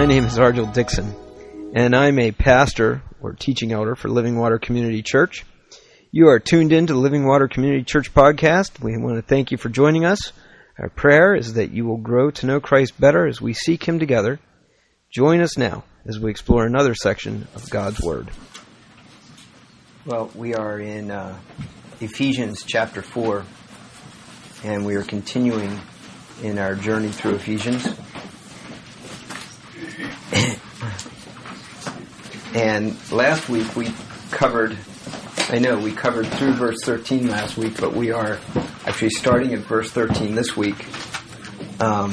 My name is Argel Dixon, and I'm a pastor or teaching elder for Living Water Community Church. You are tuned in to the Living Water Community Church podcast. We want to thank you for joining us. Our prayer is that you will grow to know Christ better as we seek Him together. Join us now as we explore another section of God's Word. Well, we are in Ephesians chapter 4, and we are continuing in our journey through Ephesians. And last week we covered through verse 13 last week, but we are actually starting at verse 13 this week. I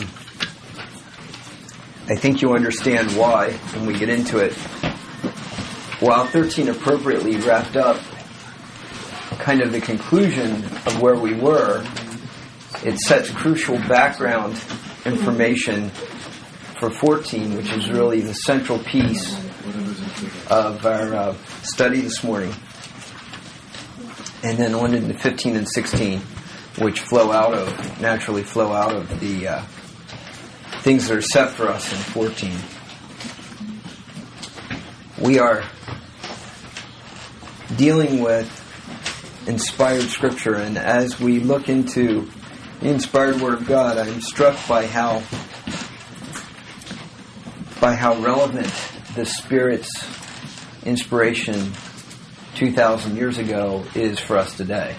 think you'll understand why when we get into it. While 13 appropriately wrapped up kind of the conclusion of where we were, it sets crucial background information for 14, which is really the central piece of our study this morning. And then on into 15 and 16, which naturally flow out of the things that are set for us in 14. We are dealing with inspired Scripture, and as we look into the inspired Word of God, I'm struck by how relevant the Spirit's inspiration 2,000 years ago is for us today.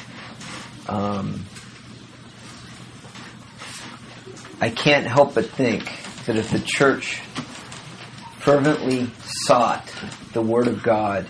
I can't help but think that if the church fervently sought the Word of God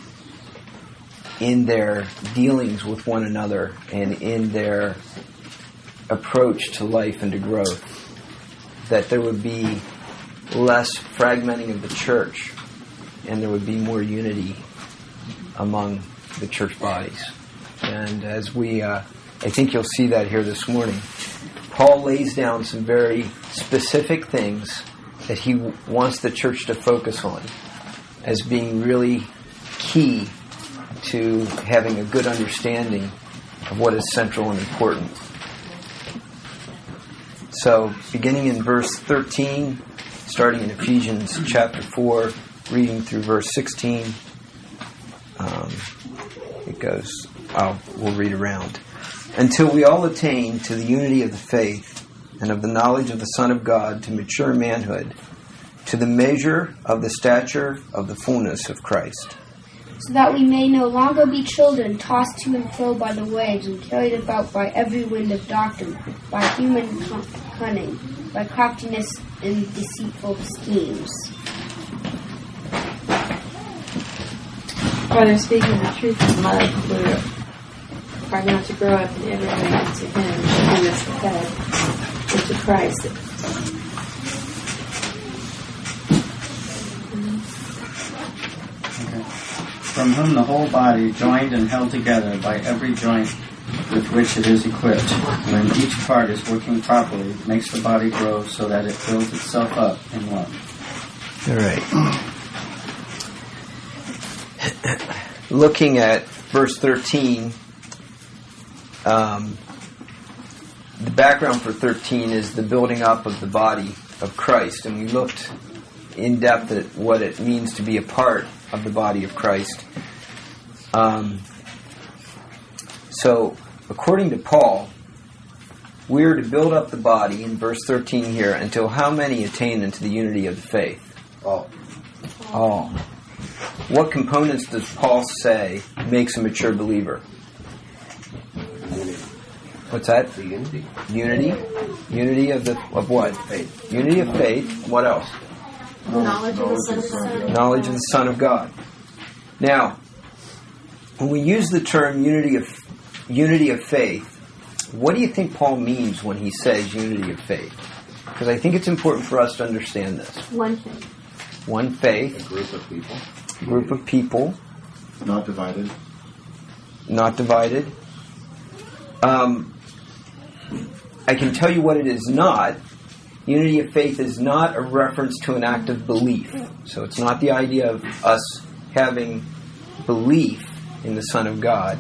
in their dealings with one another and in their approach to life and to growth, that there would be less fragmenting of the church and there would be more unity among the church bodies. And as I think you'll see that here this morning, Paul lays down some very specific things that he wants the church to focus on as being really key to having a good understanding of what is central and important. So, beginning in verse 13, starting in Ephesians chapter 4, reading through verse 16, it goes, we'll read around. Until we all attain to the unity of the faith and of the knowledge of the Son of God, to mature manhood, to the measure of the stature of the fullness of Christ. So that we may no longer be children, tossed to and fro by the waves and carried about by every wind of doctrine, by human cunning, by craftiness and deceitful schemes. Brother, speaking the truth in love, we are now to grow up in every way into Him who is the head, into Christ. From whom the whole body, joined and held together by every joint with which it is equipped, when each part is working properly, makes the body grow so that it builds itself up in love. All right. Looking at verse 13, the background for 13 is the building up of the body of Christ, and we looked in depth at what it means to be a part of the body of Christ. So, according to Paul, we are to build up the body, in verse 13 here, until how many attain into the unity of the faith? All. What components does Paul say makes a mature believer? What's that? The unity. Unity. Unity of what? Faith. Unity of faith. What else? Knowledge of the Son of God. Knowledge of the Son of God. Now, when we use the term unity of faith, what do you think Paul means when he says unity of faith? Because I think it's important for us to understand this. One faith. One faith. A group of people. Group of people. Not divided. Not divided. I can tell you what it is not. Unity of faith is not a reference to an act of belief. So it's not the idea of us having belief in the Son of God.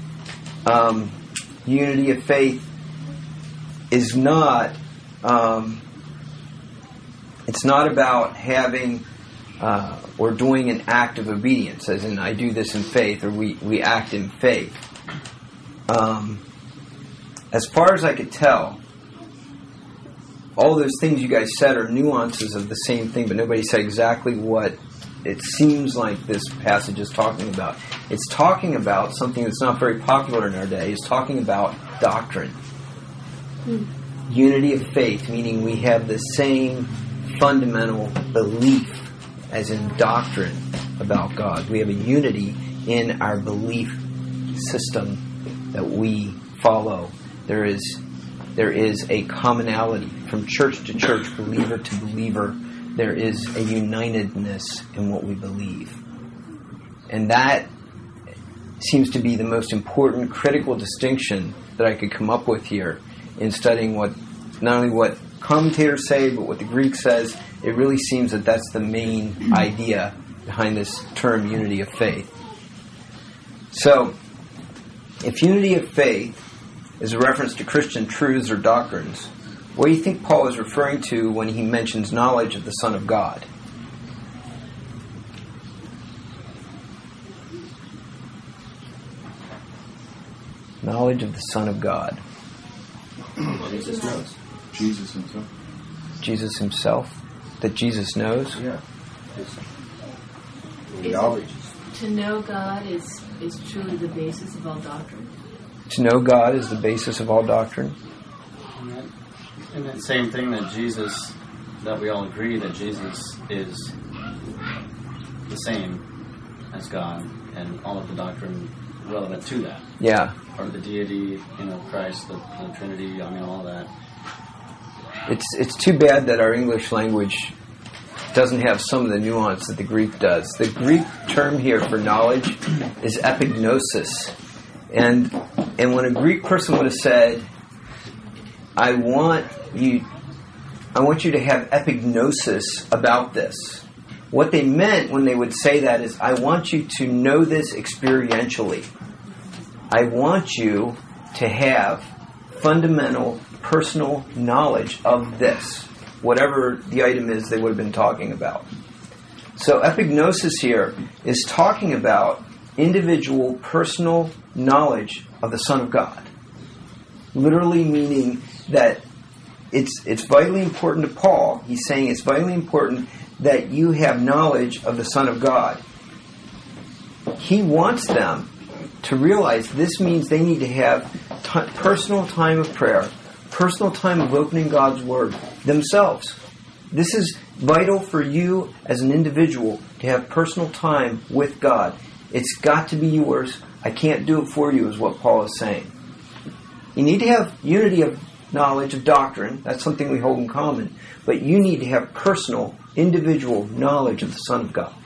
Unity of faith is not It's not about having or doing an act of obedience, as in I do this in faith, or we act in faith. As far as I could tell, all those things you guys said are nuances of the same thing, but nobody said exactly what it seems like this passage is talking about. It's talking about something that's not very popular in our day. It's talking about doctrine. Unity of faith, meaning we have the same fundamental belief as in doctrine about God. We have a unity in our belief system that we follow. There is a commonality from church to church, believer to believer. There is a unitedness in what we believe. And that seems to be the most important critical distinction that I could come up with here in studying what not only what commentators say, but what the Greek says. It really seems that that's the main idea behind this term, unity of faith. So, if unity of faith is a reference to Christian truths or doctrines, what do you think Paul is referring to when he mentions knowledge of the Son of God? Knowledge of the Son of God. Jesus knows. Jesus himself. Jesus himself? That Jesus knows? Yeah. Knowledge. To know God is truly the basis of all doctrine. To know God is the basis of all doctrine? And that same thing that we all agree that Jesus is the same as God, and all of the doctrine relevant to that. Yeah. Or the deity, Christ, the Trinity, all that. It's too bad that our English language doesn't have some of the nuance that the Greek does. The Greek term here for knowledge is epignosis. And when a Greek person would have said, I want you to have epignosis about this, what they meant when they would say that is, I want you to know this experientially. I want you to have fundamental personal knowledge of this, whatever the item is they would have been talking about. So epignosis here is talking about individual personal knowledge of the Son of God. Literally meaning that it's vitally important to Paul. He's saying it's vitally important that you have knowledge of the Son of God. He wants them to realize this means they need to have personal time of prayer, personal time of opening God's Word themselves. This is vital for you as an individual to have personal time with God. It's got to be yours. I can't do it for you, is what Paul is saying. You need to have unity of knowledge of doctrine. That's something we hold in common. But you need to have personal, individual knowledge of the Son of God.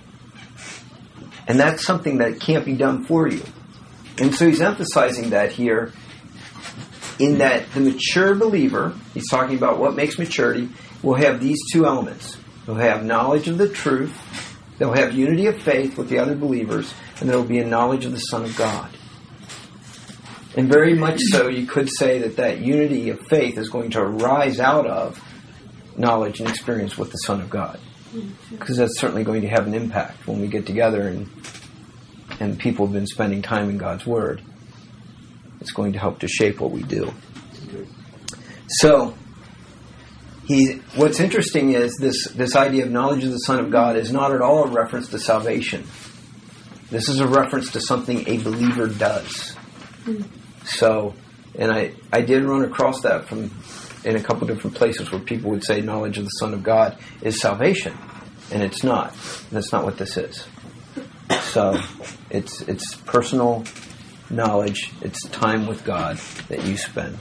And that's something that can't be done for you. And so he's emphasizing that here, in that the mature believer, he's talking about what makes maturity, will have these two elements. They'll have knowledge of the truth, they'll have unity of faith with the other believers, and there will be a knowledge of the Son of God. And very much so, you could say that unity of faith is going to arise out of knowledge and experience with the Son of God. Because that's certainly going to have an impact when we get together and people have been spending time in God's Word. It's going to help to shape what we do. So, what's interesting is this idea of knowledge of the Son of God is not at all a reference to salvation. This is a reference to something a believer does. So, and I did run across that in a couple different places where people would say knowledge of the Son of God is salvation. And it's not. That's not what this is. So, it's personal knowledge, it's time with God that you spend.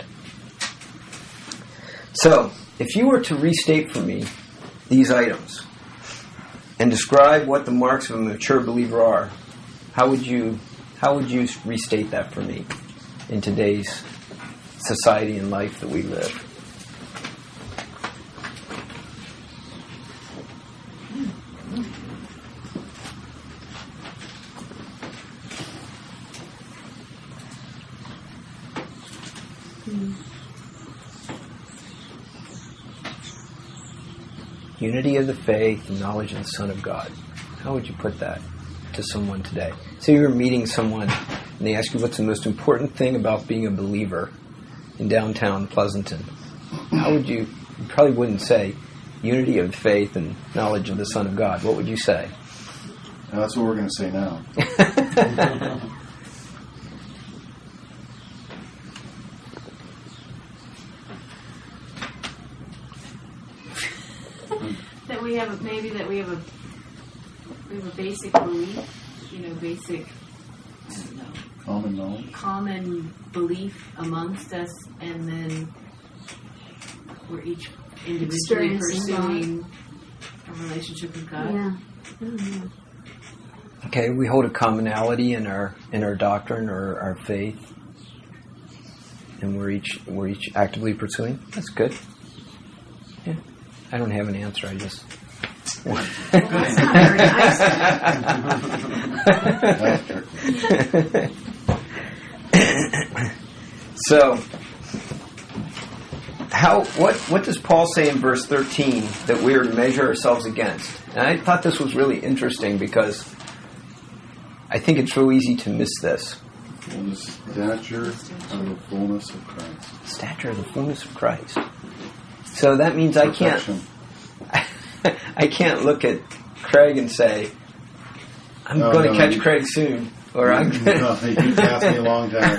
So, if you were to restate for me these items and describe what the marks of a mature believer are, how would you restate that for me in today's society and life that we live? Unity of the faith and knowledge of the Son of God. How would you put that to someone today? So you're meeting someone and they ask you what's the most important thing about being a believer in downtown Pleasanton. How would you probably wouldn't say unity of faith and knowledge of the Son of God. What would you say? Now, that's what we're going to say now. That we have a basic belief, basic common belief amongst us, and then we're each individually pursuing a relationship with God. Yeah. Mm-hmm. Okay, we hold a commonality in our doctrine or our faith, and we're each actively pursuing. That's good. Yeah, I don't have an answer. I just. That's not very nice. So, what does Paul say in verse 13 that we are to measure ourselves against? And I thought this was really interesting because I think it's real easy to miss this. In the stature of the fullness of Christ. Stature of the fullness of Christ. So that means I can't look at Craig and say, I'm going to catch Craig soon. Or I'm you passed me a long time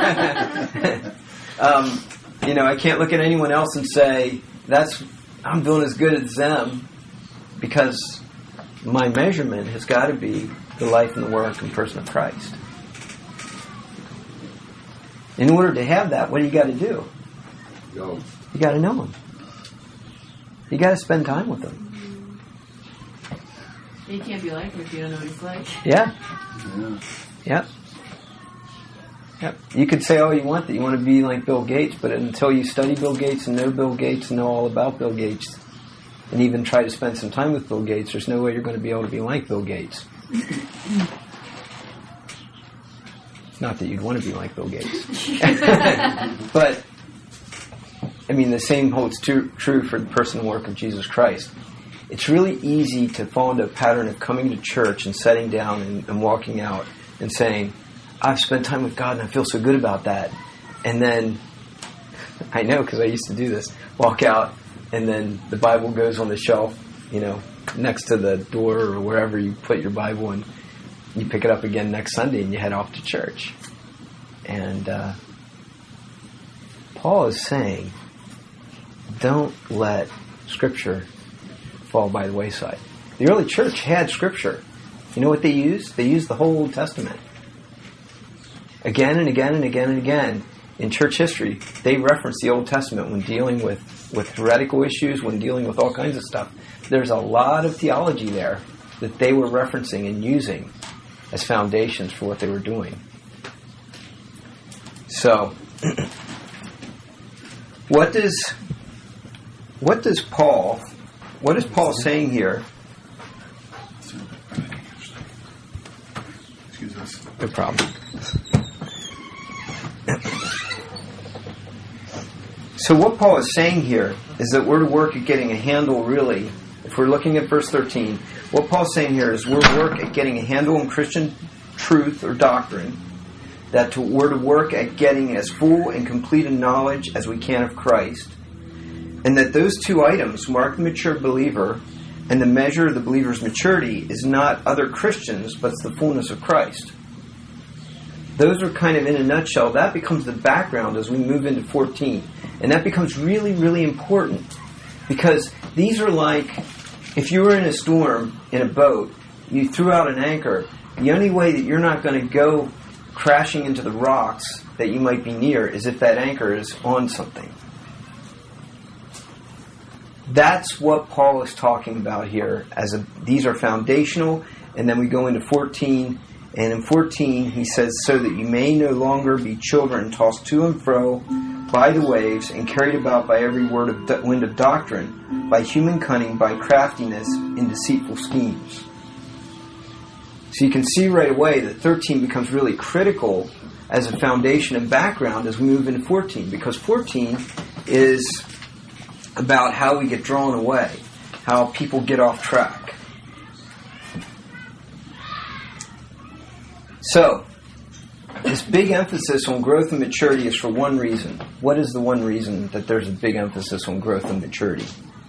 ago. I can't look at anyone else and say, I'm doing as good as them, because my measurement has got to be the life and the work and person of Christ. In order to have that, what do you got to do? Go. You got to know him. You got to spend time with him. You can't be like him if you don't know what he's like. Yeah. Yeah. Yep. You could say all you want that you want to be like Bill Gates, but until you study Bill Gates and know Bill Gates and know all about Bill Gates, and even try to spend some time with Bill Gates, there's no way you're going to be able to be like Bill Gates. Not that you'd want to be like Bill Gates. But, the same holds true for the person and work of Jesus Christ. It's really easy to fall into a pattern of coming to church and sitting down and walking out and saying, I've spent time with God and I feel so good about that. And then, I know because I used to do this, walk out and then the Bible goes on the shelf, next to the door or wherever you put your Bible, and you pick it up again next Sunday and you head off to church. And Paul is saying, don't let Scripture fall by the wayside. The early church had Scripture. You know what they used? They used the whole Old Testament. Again and again and again and again in church history, they reference the Old Testament when dealing with heretical issues, when dealing with all kinds of stuff. There's a lot of theology there that they were referencing and using as foundations for what they were doing. So, what is Paul saying here? Excuse us. No problem. So what Paul is saying here is that we're to work at getting a handle, really, if we're looking at verse 13, what Paul's saying here is we're to work at getting a handle on Christian truth or doctrine, that we're to work at getting as full and complete a knowledge as we can of Christ, and that those two items, mark the mature believer, and the measure of the believer's maturity is not other Christians, but it's the fullness of Christ. Those are kind of, in a nutshell, that becomes the background as we move into 14. And that becomes really, really important. Because these are like, if you were in a storm in a boat, you threw out an anchor, the only way that you're not going to go crashing into the rocks that you might be near is if that anchor is on something. That's what Paul is talking about here. These are foundational, and then we go into 14, and in 14 he says, so that you may no longer be children tossed to and fro by the waves and carried about by every wind of doctrine, by human cunning, by craftiness in deceitful schemes. So you can see right away that 13 becomes really critical as a foundation and background as we move into 14, because 14 is about how we get drawn away. how people get off track. So, this big emphasis on growth and maturity is for one reason. What is the one reason that there's a big emphasis on growth and maturity?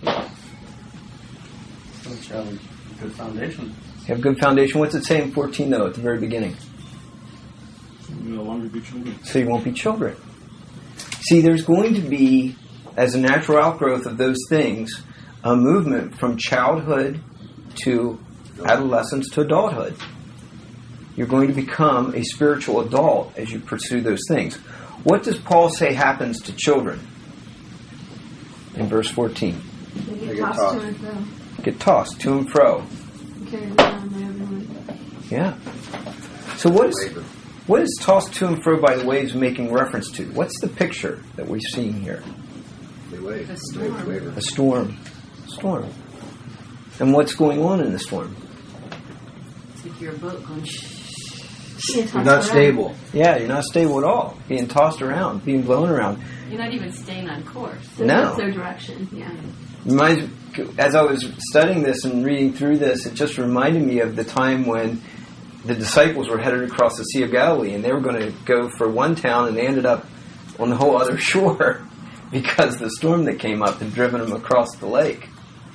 Which have a good foundation. You have a good foundation. What's it say in 14, though, at the very beginning? You no longer be children. So you won't be children. See, there's going to be, as a natural outgrowth of those things, a movement from childhood to adolescence to adulthood. You're going to become a spiritual adult as you pursue those things. What does Paul say happens to children in verse 14? They get tossed to and fro. Get tossed to and fro. Carried around by everyone. Yeah. So what is tossed to and fro by the waves making reference to? What's the picture that we're seeing here? They wave. A storm. They waver. A storm. Storm. And what's going on in the storm? It's like your boat going You're not stable. Yeah, you're not stable at all. Being tossed around, being blown around. You're not even staying on course. No. Their direction, yeah. As I was studying this and reading through this, it just reminded me of the time when the disciples were headed across the Sea of Galilee, and they were going to go for one town, and they ended up on the whole other shore because the storm that came up had driven them across the lake.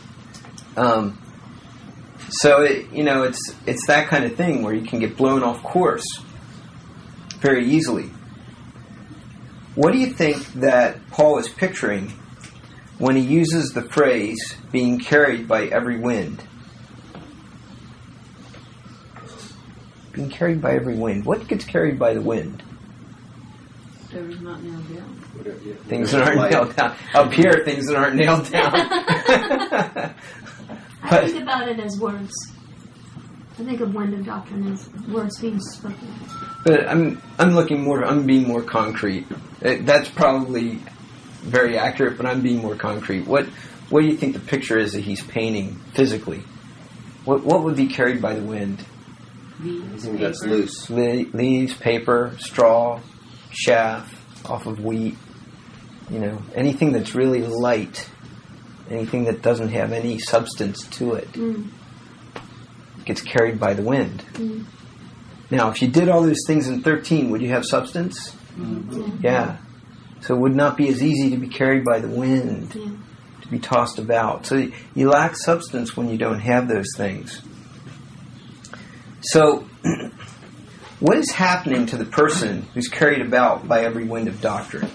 So it's that kind of thing where you can get blown off course very easily. What do you think that Paul is picturing when he uses the phrase being carried by every wind? Being carried by every wind. What gets carried by the wind? Whatever's not nailed down. Things that aren't nailed down. Up here, things that aren't nailed down. I think about it as words. I think of wind of doctrine as words being spoken. But I'm being more concrete. That's probably very accurate, but I'm being more concrete. What do you think the picture is that he's painting physically? What would be carried by the wind? Leaves, I think that's paper. loose. Leaves, paper, straw, chaff off of wheat. Anything that's really light, anything that doesn't have any substance to it, gets carried by the wind. Now, if you did all those things in 13, would you have substance? Mm-hmm. Yeah. So it would not be as easy to be carried by the wind, to be tossed about. So you lack substance when you don't have those things. So, what is happening to the person who's carried about by every wind of doctrine?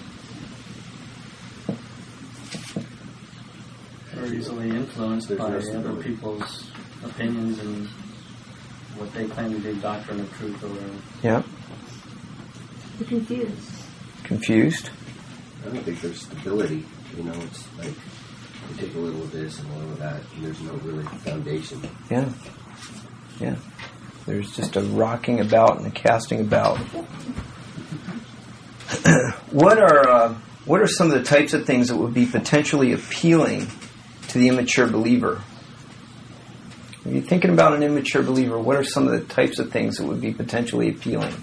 They're easily influenced by other people's opinions and what they claim to be doctrine of truth or whatever. Yeah. You're confused. Confused? I don't think there's stability. It's like you take a little of this and a little of that, and there's no really foundation. Yeah. Yeah. There's just a rocking about and a casting about. What are some of the types of things that would be potentially appealing to the immature believer? When you're thinking about an immature believer, what are some of the types of things that would be potentially appealing?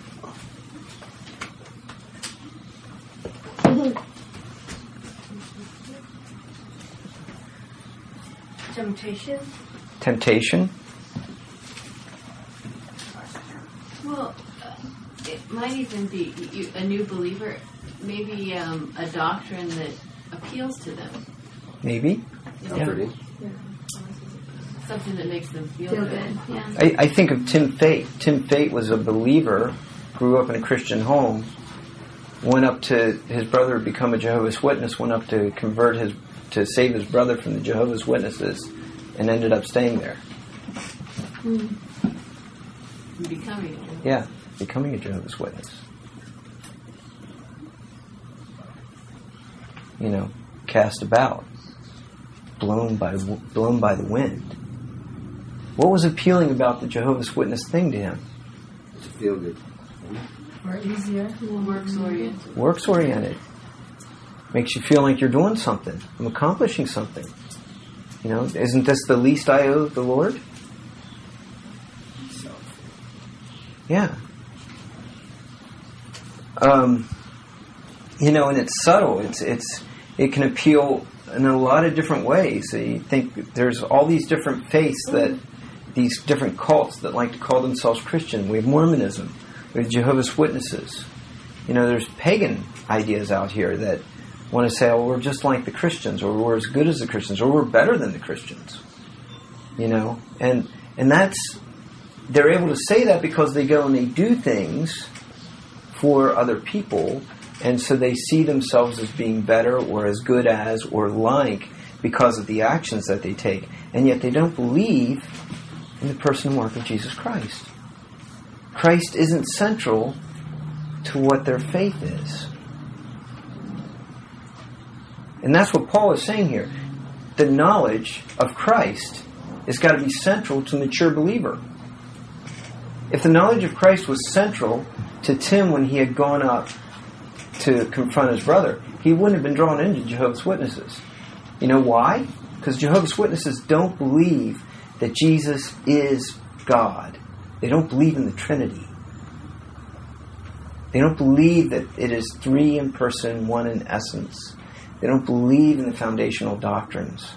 Temptation. Temptation? Well, it might even be a new believer, maybe a doctrine that appeals to them. Maybe. Comforting. Something that makes them feel Feel good. good. Yeah. I think of Tim Fate. Tim Fate was a believer, grew up in a Christian home, went up to his brother become a Jehovah's Witness, went up to to save his brother from the Jehovah's Witnesses, and ended up staying there. Becoming it. Yeah, becoming a Jehovah's Witness. Cast about, blown by the wind. What was appealing about the Jehovah's Witness thing to him? To feel good. Or easier. Works oriented. Works oriented. Makes you feel like you're doing something. I'm accomplishing something. Isn't this the least I owe the Lord? Yeah. And it's subtle. It can appeal in a lot of different ways. So you think there's all these different faiths, that these different cults that like to call themselves Christian. We have Mormonism. We have Jehovah's Witnesses. There's pagan ideas out here that want to say, oh, we're just like the Christians, or we're as good as the Christians, or we're better than the Christians. And that's, they're able to say that because they go and they do things for other people, and so they see themselves as being better or as good as or like because of the actions that they take, and yet they don't believe in the person and work of Jesus Christ. Christ isn't central to what their faith is. And that's what Paul is saying here. The knowledge of Christ has got to be central to the mature believer. If the knowledge of Christ was central to Tim when he had gone up to confront his brother, he wouldn't have been drawn into Jehovah's Witnesses. You know why? Because Jehovah's Witnesses don't believe that Jesus is God. They don't believe in the Trinity. They don't believe that it is three in person, one in essence. They don't believe in the foundational doctrines.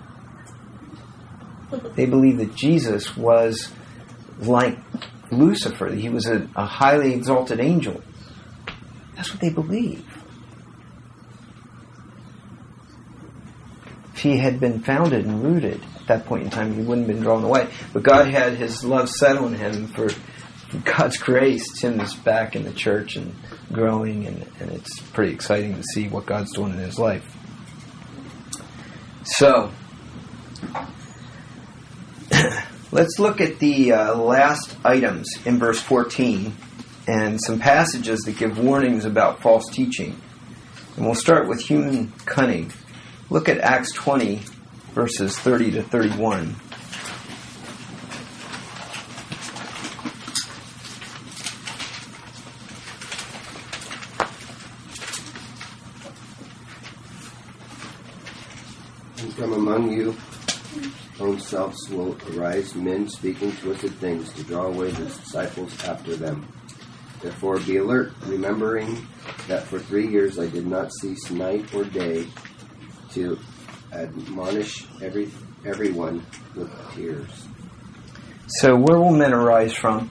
They believe that Jesus was like Lucifer. He was a highly exalted angel. That's what they believe. If he had been founded and rooted at that point in time, he wouldn't have been drawn away. But God had his love set on him for God's grace. Tim is back in the church and growing, and it's pretty exciting to see what God's doing in his life. So, let's look at the last items in verse 14 and some passages that give warnings about false teaching. And we'll start with human cunning. Look at Acts 20, verses 30 to 31. And from among you own selves will arise men speaking twisted things to draw away the disciples after them. Therefore be alert, remembering that for 3 years I did not cease night or day to admonish everyone with tears. So where will men arise from?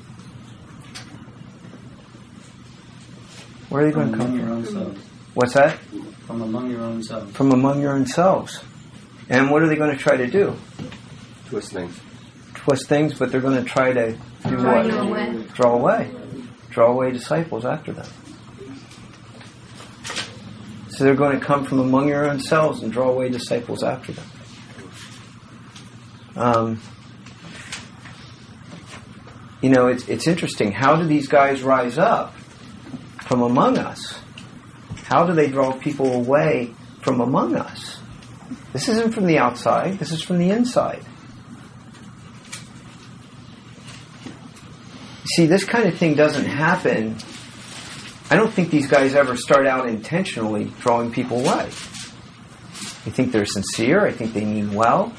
Where are they going to come from? from? What's that? From among your own selves. From among your own selves. And what are they going to try to do? Twist things. Twist things, but they're going to try to do Draw what? you away. Draw away. Draw away disciples after them. So they're going to come from among your own selves and draw away disciples after them. It's interesting. How do these guys rise up from among us? How do they draw people away from among us? This isn't from the outside. This is from the inside. See, this kind of thing doesn't happen. I don't think these guys ever start out intentionally drawing people away. I think they're sincere. I think they mean well.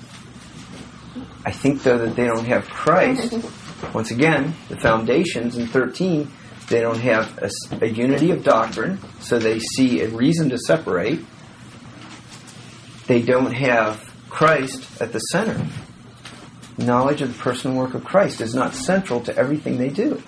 I think, though, that they don't have Christ. Once again, the foundations in 13, they don't have a unity of doctrine, so they see a reason to separate. They don't have Christ at the center. Knowledge of the person and work of Christ is not central to everything they do.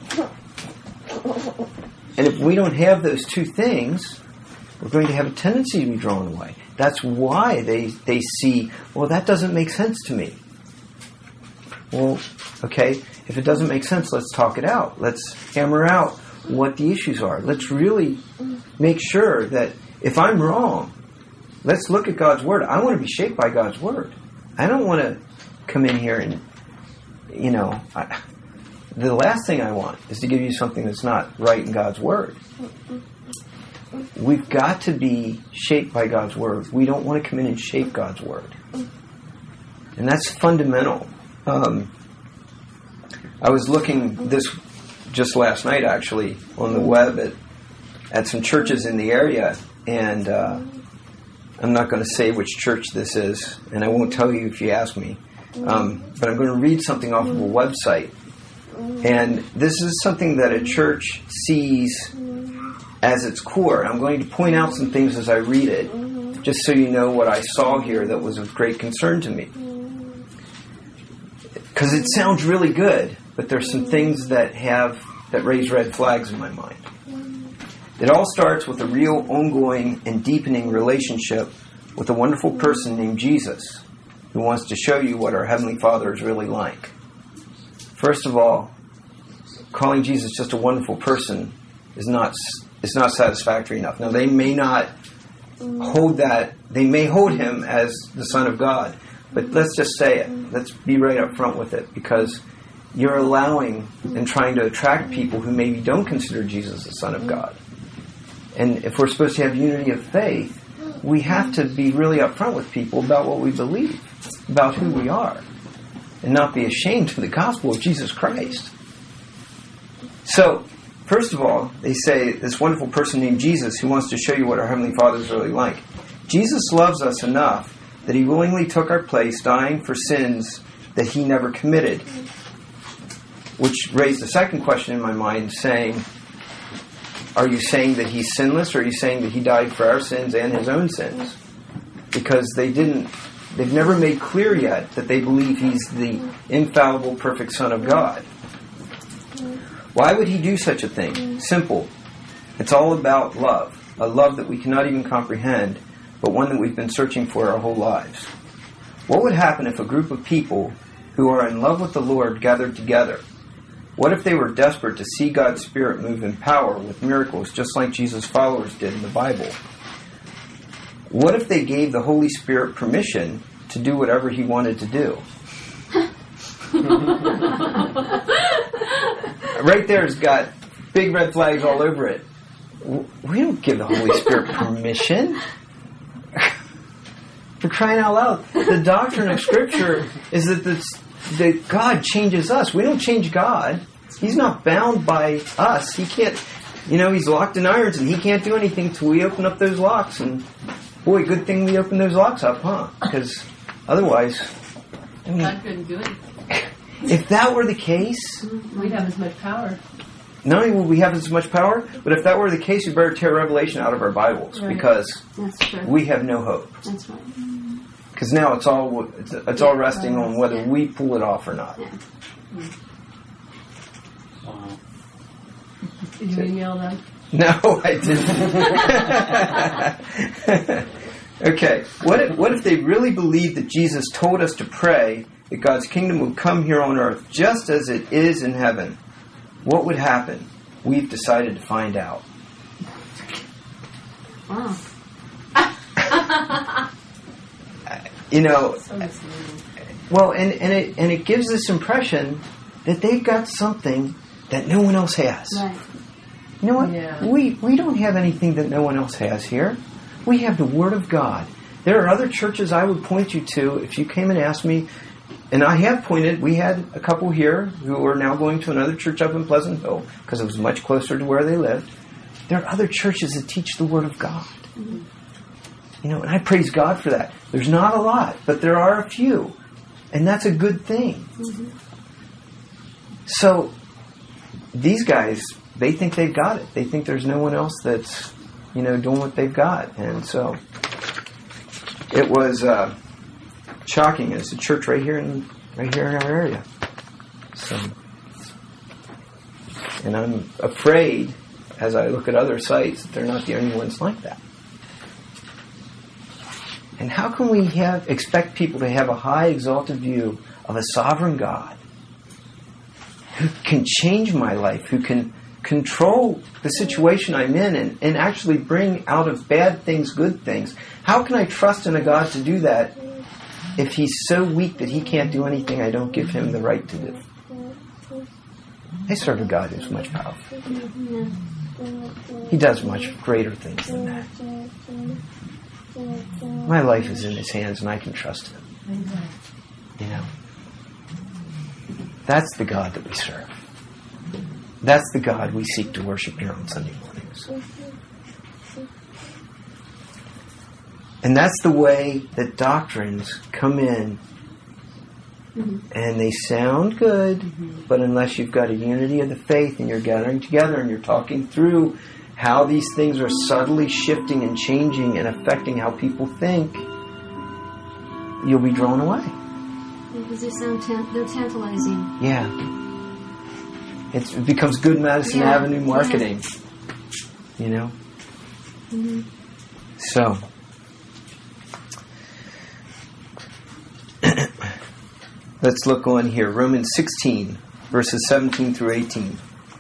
And if we don't have those two things, we're going to have a tendency to be drawn away. That's why they see, well, that doesn't make sense to me. Well, okay, if it doesn't make sense, let's talk it out. Let's hammer out what the issues are. Let's really make sure that if I'm wrong, let's look at God's Word. I want to be shaped by God's Word. I don't want to come in here and, the last thing I want is to give you something that's not right in God's Word. We've got to be shaped by God's Word. We don't want to come in and shape God's Word. And that's fundamental. I was looking this just last night, actually, on the web at some churches in the area, and I'm not going to say which church this is, and I won't tell you if you ask me. But I'm going to read something off of a website. And this is something that a church sees as its core. I'm going to point out some things as I read it. just so you know what I saw here that was of great concern to me. Because it sounds really good, but there's some things that raise red flags in my mind. It all starts with a real ongoing and deepening relationship with a wonderful person named Jesus, who wants to show you what our Heavenly Father is really like. First of all, calling Jesus just a wonderful person is not satisfactory enough. Now, they may not hold that, they may hold him as the Son of God, but let's just say it. Let's be right up front with it, because you're allowing and trying to attract people who maybe don't consider Jesus the Son of God. And if we're supposed to have unity of faith, we have to be really upfront with people about what we believe, about who we are, and not be ashamed of the gospel of Jesus Christ. So, first of all, they say this wonderful person named Jesus who wants to show you what our Heavenly Father is really like. Jesus loves us enough that he willingly took our place, dying for sins that he never committed. Which raised the second question in my mind, saying, are you saying that he's sinless, or are you saying that he died for our sins and his own sins? Because they've never made clear yet that they believe he's the infallible, perfect Son of God. Why would he do such a thing? Simple. It's all about love. A love that we cannot even comprehend, but one that we've been searching for our whole lives. What would happen if a group of people who are in love with the Lord gathered together? What if they were desperate to see God's Spirit move in power with miracles, just like Jesus' followers did in the Bible? What if they gave the Holy Spirit permission to do whatever he wanted to do? Right there has got big red flags all over it. We don't give the Holy Spirit permission. For crying out loud. The doctrine of Scripture is that God changes us. We don't change God. He's not bound by us. He can't, he's locked in irons and he can't do anything till we open up those locks. And boy, good thing we opened those locks up, huh? Because otherwise, God couldn't do anything. If that were the case, we'd have as much power. Not only will we have as much power, but if that were the case, we better tear Revelation out of our Bibles, right. Because That's true. we have no hope. That's right. Because now it's all resting on whether we pull it off or not. Yeah. Wow. Did you email them? No, I didn't. Okay, what if they really believed that Jesus told us to pray that God's kingdom would come here on earth just as it is in heaven? What would happen? We've decided to find out. Wow. So misleading. Well, and it gives this impression that they've got something that no one else has. Right. You know what? Yeah. We don't have anything that no one else has here. We have the Word of God. There are other churches I would point you to if you came and asked me, and I have pointed, we had a couple here who are now going to another church up in Pleasant Hill because it was much closer to where they lived. There are other churches that teach the Word of God. Mm-hmm. And I praise God for that. There's not a lot, but there are a few. And that's a good thing. Mm-hmm. So, these guys, they think they've got it. They think there's no one else that's, doing what they've got. And so, it was shocking. It's a church right here in our area. So, and I'm afraid, as I look at other sites, that they're not the only ones like that. And how can we expect people to have a high, exalted view of a sovereign God who can change my life, who can control the situation I'm in and actually bring out of bad things good things? How can I trust in a God to do that if he's so weak that he can't do anything I don't give him the right to do? I serve a God who's much powerful. He does much greater things than that. My life is in his hands and I can trust him. That's the God that we serve. That's the God we seek to worship here on Sunday mornings. And that's the way that doctrines come in. And they sound good, but unless you've got a unity of the faith and you're gathering together and you're talking through how these things are subtly shifting and changing and affecting how people think, you'll be drawn away. Because they sound they're tantalizing. Yeah. It becomes good Madison Avenue marketing. You know? Mm-hmm. So, let's look on here. Romans 16, verses 17 through 18.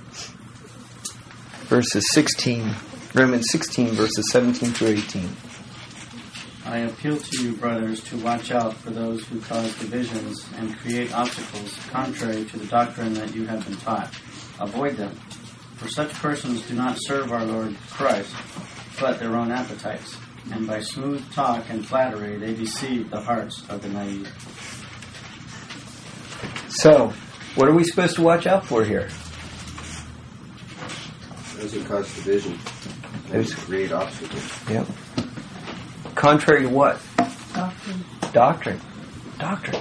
Romans 16, verses 17 through 18. I appeal to you, brothers, to watch out for those who cause divisions and create obstacles contrary to the doctrine that you have been taught. Avoid them, for such persons do not serve our Lord Christ, but their own appetites, and by smooth talk and flattery they deceive the hearts of the naive. So, what are we supposed to watch out for here? Those who cause division. Those who create obstacles. Yep. Contrary to what? Doctrine. Doctrine.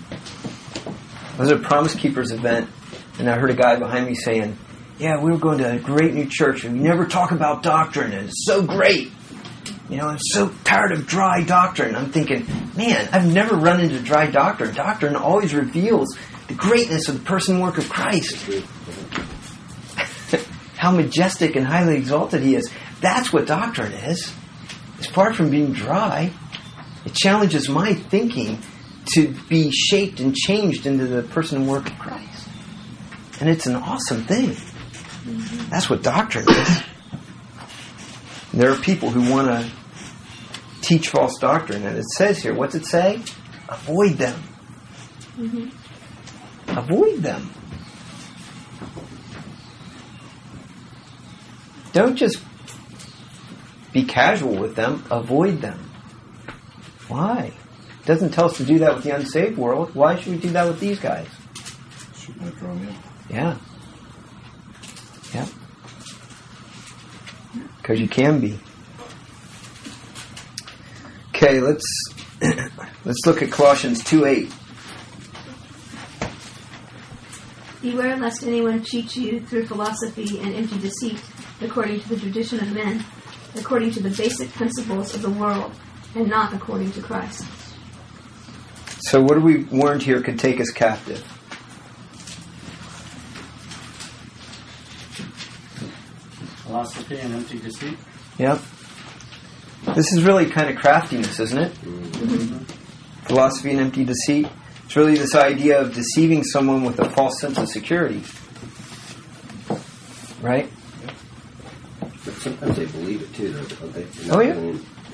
I was at a Promise Keepers event, and I heard a guy behind me saying, yeah, we were going to a great new church, and we never talk about doctrine, and it's so great. You know, I'm so tired of dry doctrine. I'm thinking, man, I've never run into dry doctrine. Doctrine always reveals the greatness of the person and work of Christ. How majestic and highly exalted He is. That's what doctrine is. It's far from being dry. It challenges my thinking to be shaped and changed into the person and work of Christ. And it's an awesome thing. Mm-hmm. That's what doctrine is. And there are people who want to teach false doctrine. And it says here, what's it say? Avoid them. Mm-hmm. Avoid them. Don't just be casual with them. Avoid them. Why? It doesn't tell us to do that with the unsaved world. Why should we do that with these guys? Should not draw in. Yeah. Yeah. Because you can be. Okay, let's look at Colossians 2:8. Beware lest anyone cheat you through philosophy and empty deceit, according to the tradition of men, according to the basic principles of the world, and not according to Christ. So what are we warned here could take us captive? Philosophy and empty deceit? Yep. This is really kind of craftiness, isn't it? Mm-hmm. Philosophy and empty deceit. It's really this idea of deceiving someone with a false sense of security. Right? But sometimes they believe it too, don't they? Oh, yeah.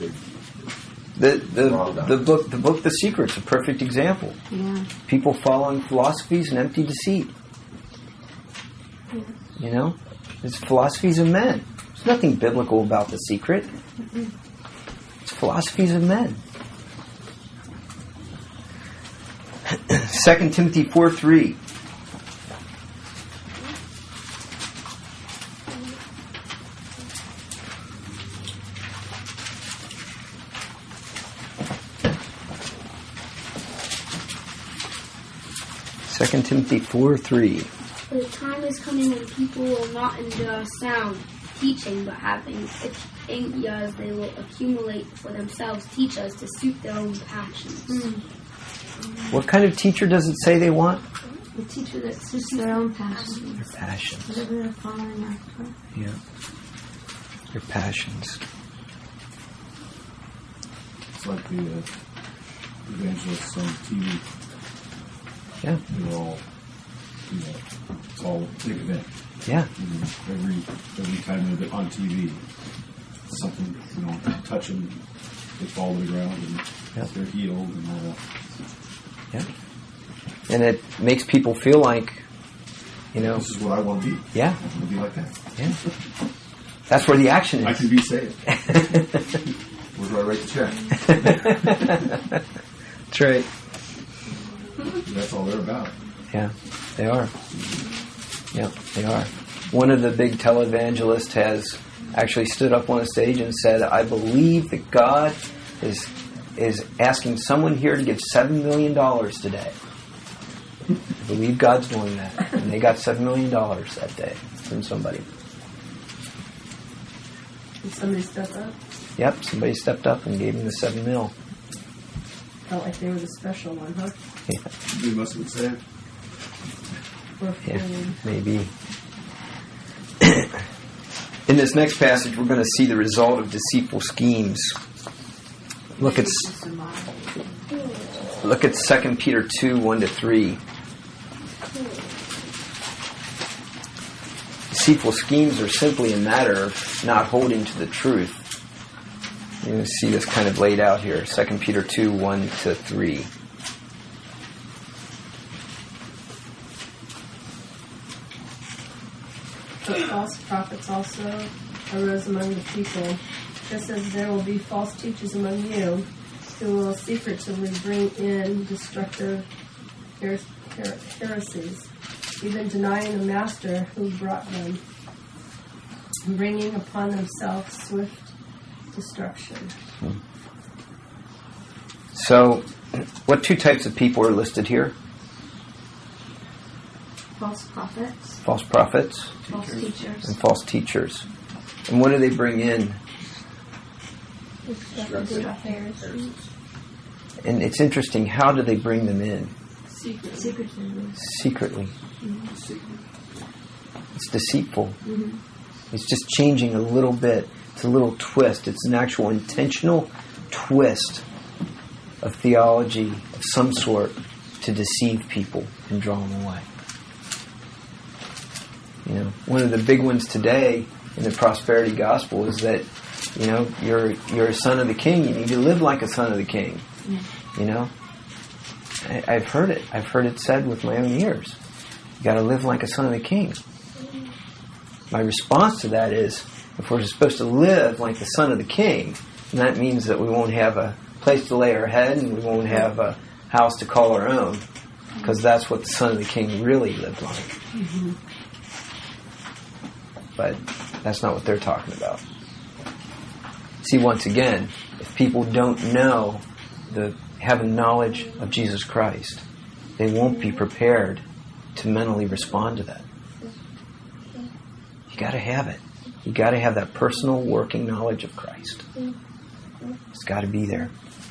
The book The Secret's a perfect example. Yeah. People following philosophies and empty deceit. Yeah. You know? It's philosophies of men. There's nothing biblical about The Secret. Mm-hmm. It's philosophies of men. 2 Timothy 4:3. Second Timothy 4:3. For the time is coming when people will not endure sound teaching, but having itching ears, they will accumulate for themselves teachers to suit their own passions. Mm. What kind of teacher does it say they want? The teacher that suits their own passions. Their passions. Whatever they're following after. Yeah. Their passions. It's like the evangelists on TV. Yeah. They're all, it's all a big event. Yeah. Every time they're on TV, something, touch them, they fall to the ground and they're healed and all that. Yeah. And it makes people feel like, this is what I want to be. Yeah. I want to be like that. Yeah. That's where the action is. I can be saved. Where do I write the check? That's right. That's all they're about. Yeah, they are. Yeah, they are. One of the big televangelists has actually stood up on a stage and said, I believe that God is asking someone here to give $7 million today. I believe God's doing that. And they got $7 million that day from somebody. Did somebody step up? Yep, somebody stepped up and gave him the $7 million. Felt like they were the special one, huh? Yeah, They must have been saved. Or yeah, maybe. In this next passage, we're going to see the result of deceitful schemes. Look at 2 Peter 2, 1-3. Deceitful schemes are simply a matter of not holding to the truth. You're going to see this kind of laid out here. 2 Peter 2, 1-3. But false prophets also arose among the people, just as there will be false teachers among you, who will secretively bring in destructive heresies, even denying the master who brought them, bringing upon themselves swift destruction. So, what two types of people are listed here? False prophets, False prophets false teachers. and false teachers. And what do they bring in? And it's interesting, how do they bring them in? Secretly. It's deceitful. It's just changing a little bit. It's a little twist. It's an actual intentional twist of theology of some sort to deceive people and draw them away. You know, one of the big ones today in the prosperity gospel is that, you know, you're a son of the king. You need to live like a son of the king. You know, I've heard it. I've heard it said with my own ears. You got to live like a son of the king. My response to that is, if we're supposed to live like the son of the king, then that means that we won't have a place to lay our head and we won't have a house to call our own, because that's what the son of the king really lived like. But that's not what they're talking about. See, once again, if people don't have a knowledge of Jesus Christ, they won't be prepared to mentally respond to that. You got to have it. You got to have that personal working knowledge of Christ. It's got to be there.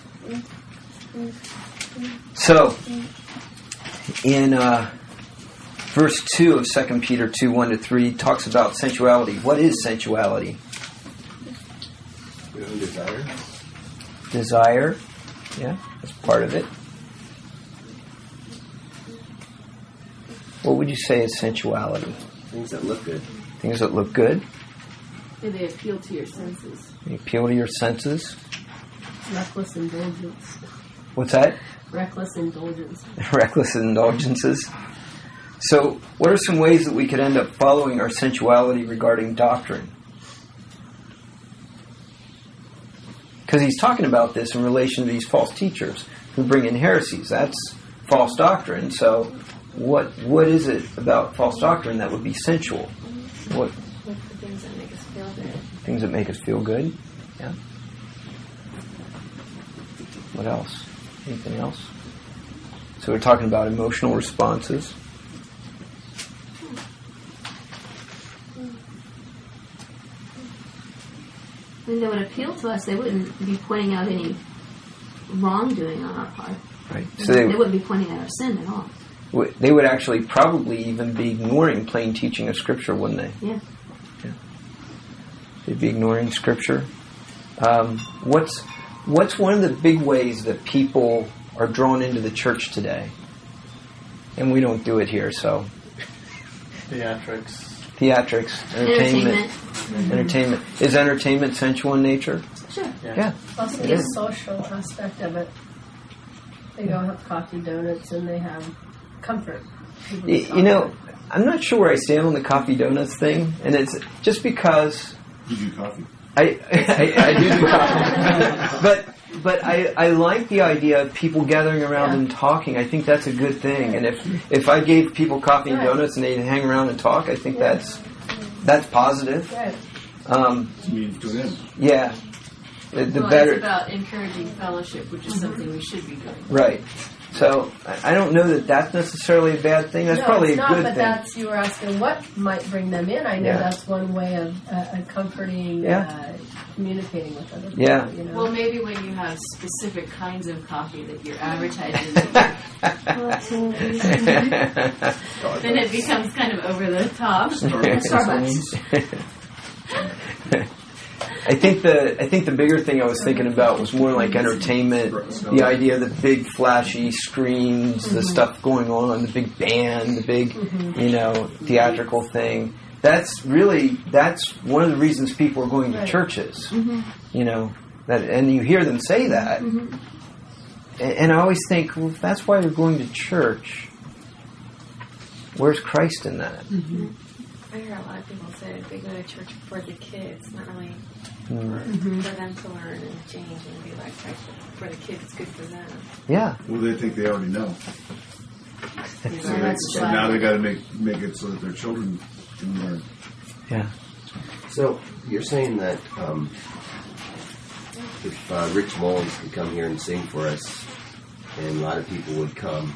So, in verse 2 of 2 Peter 2, 1-3, talks about sensuality. What is sensuality? Desire. Desire. Yeah, that's part of it. What would you say is sensuality? Things that look good. Things that look good. And they appeal to your senses. They appeal to your senses. Reckless indulgence. What's that? Reckless indulgence. Reckless indulgences. So, what are some ways that we could end up following our sensuality regarding doctrine? Because he's talking about this in relation to these false teachers who bring in heresies. That's false doctrine. So, what is it about false doctrine that would be sensual? What? Like the things that make us feel good. Things that make us feel good. Yeah. What else? Anything else? So we're talking about emotional responses. When they would appeal to us, they wouldn't be pointing out any wrongdoing on our part. Right. So They wouldn't be pointing out our sin at all. They would actually probably even be ignoring plain teaching of Scripture, wouldn't they? Yeah. They'd be ignoring Scripture. What's one of the big ways that people are drawn into the church today? And we don't do it here, so. Theatrics. Entertainment. Is entertainment sensual in nature? Sure. Yeah. Also It the is. social aspect of it. They go have coffee, donuts, and they have comfort. You know, I'm not sure where I stand on the coffee donuts thing, and it's just because You do coffee. I do coffee, but I like the idea of people gathering around and talking. I think that's a good thing, and if I gave people coffee and donuts and they'd hang around and talk, I think that's positive. Right. It's mean to an end. Yeah, the Well, better. it's about encouraging fellowship, which is something we should be doing. Right. So I don't know that that's necessarily a bad thing. That's probably it's a not, good but thing. that's, you were asking what might bring them in. I know Yeah. that's one way of comforting, Yeah. communicating with other people. Yeah. You know? Well, maybe when you have specific kinds of coffee that you're advertising, then it becomes kind of over the top. Starbucks. I think the bigger thing I was thinking about was more like entertainment. The idea of the big flashy screens, the stuff going on, the big band, the big, theatrical thing. That's one of the reasons people are going to churches. And you hear them say that. And I always think, well, if that's why you're going to church, where's Christ in that? I hear a lot of people say they go to church for the kids, not really for them to learn and change and be like Christ. For the kids, it's good for them. Yeah. Well, they think they already know. So now they got to make it so that their children can learn. Yeah. So you're saying that if Rich Mullins could come here and sing for us, and a lot of people would come,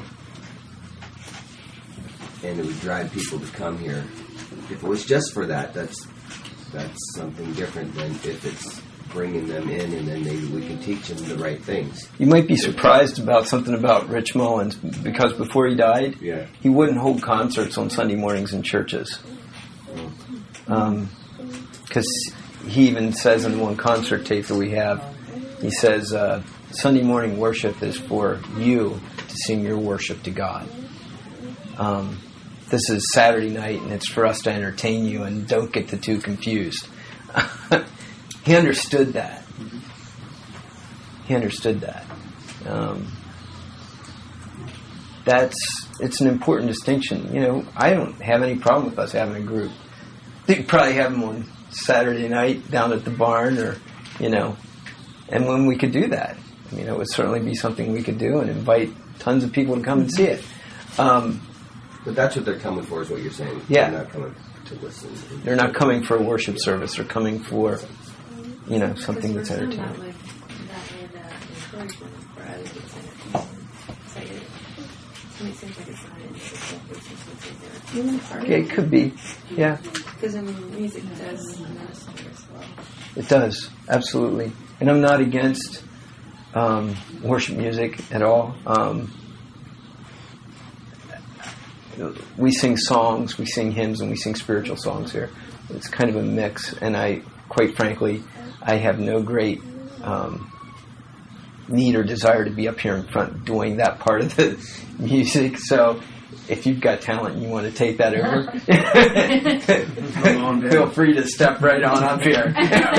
and it would drive people to come here. If it was just for that, that's something different than if it's bringing them in and then maybe we can teach them the right things. You might be surprised about something about Rich Mullins, because before he died, he wouldn't hold concerts on Sunday mornings in churches. Because he even says in one concert tape that we have, he says, Sunday morning worship is for you to sing your worship to God. This is Saturday night, and it's for us to entertain you, and don't get the two confused. He understood that. He understood that. It's an important distinction. I don't have any problem with us having a group. You could probably have them on Saturday night down at the barn, or, and when we could do that. It would certainly be something we could do and invite tons of people to come and see it. But that's what they're coming for, is what you're saying. Yeah. They're not coming to listen. They're not coming for a worship service. They're coming for, something that's entertaining. That way, the encouragement for other kids to entertain. So it seems like it's not in the It could be, yeah. Because music does minister as well. It does, absolutely. And I'm not against worship music at all. We sing songs, we sing hymns, and we sing spiritual songs here. It's kind of a mix, and quite frankly, I have no great need or desire to be up here in front doing that part of the music. So if you've got talent and you want to take that over, feel free to step right on up here.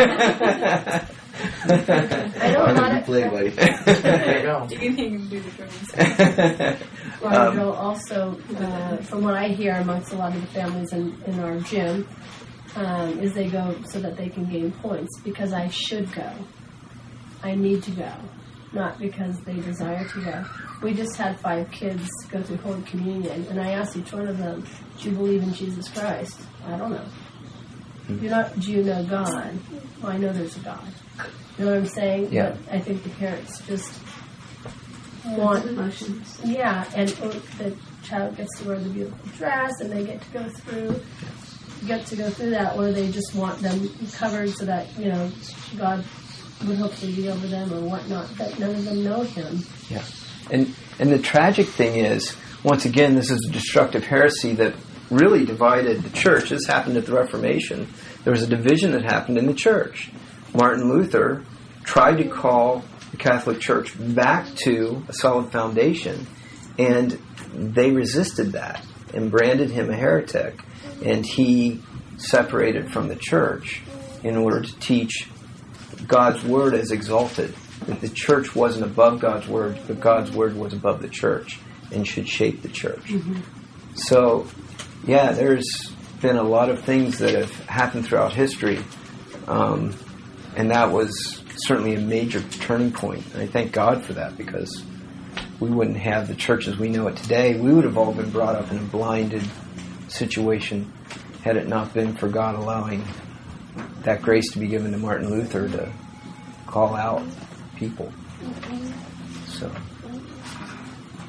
I know a lot of play, buddy. There you go. You can do the drums. Rogerville also, from what I hear amongst a lot of the families in our gym, is they go so that they can gain points, because I should go. I need to go, not because they desire to go. We just had 5 kids go through Holy Communion, and I asked each one of them, do you believe in Jesus Christ? I don't know. Do you know God? Well, I know there's a God. You know what I'm saying? Yeah. But I think the parents just want emotions. Yeah, and the child gets to wear the beautiful dress, and they get to go through that, or they just want them covered so that God would hopefully be over them or whatnot. But none of them know Him. Yeah, and the tragic thing is, once again, this is a destructive heresy that really divided the church. This happened at the Reformation. There was a division that happened in the church. Martin Luther tried to call the Catholic Church back to a solid foundation, and they resisted that and branded him a heretic, and he separated from the church in order to teach God's word as exalted, that the church wasn't above God's word, but God's word was above the church and should shape the church. Mm-hmm. So, yeah, there's been a lot of things that have happened throughout history, and that was certainly a major turning point. And I thank God for that, because we wouldn't have the church as we know it today. We would have all been brought up in a blinded situation had it not been for God allowing that grace to be given to Martin Luther to call out people. So,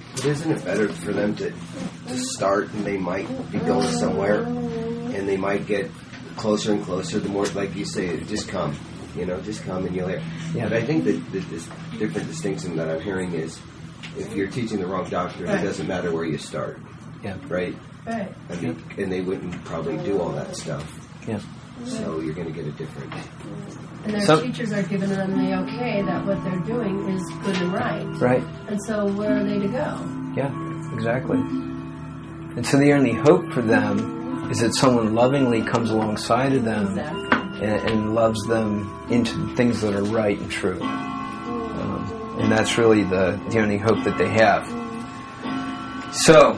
But isn't it better for them to start, and they might be going somewhere, and they might get closer and closer, the more, like you say, just come, just come and you'll hear. Yeah. But I think that this different distinction that I'm hearing is, if you're teaching the wrong doctrine, it doesn't matter where you start. Yeah. Right? Right. And they wouldn't probably do all that stuff. Yeah. So you're going to get a different... And their teachers are giving them the okay that what they're doing is good and right. Right. And so where are they to go? Yeah, exactly. And so the only hope for them is that someone lovingly comes alongside of them and loves them into the things that are right and true. And that's really the only hope that they have. So,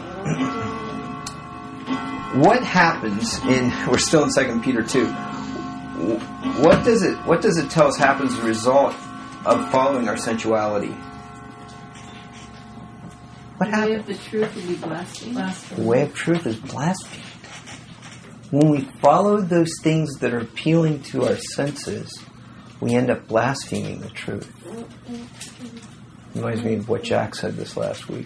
what happens we're still in 2 Peter 2. What does it tell us happens as a result of following our sensuality? What happens? The way of the truth will be blasphemed. The way of truth is blasphemed. When we follow those things that are appealing to our senses, we end up blaspheming the truth. Reminds me of what Jack said this last week.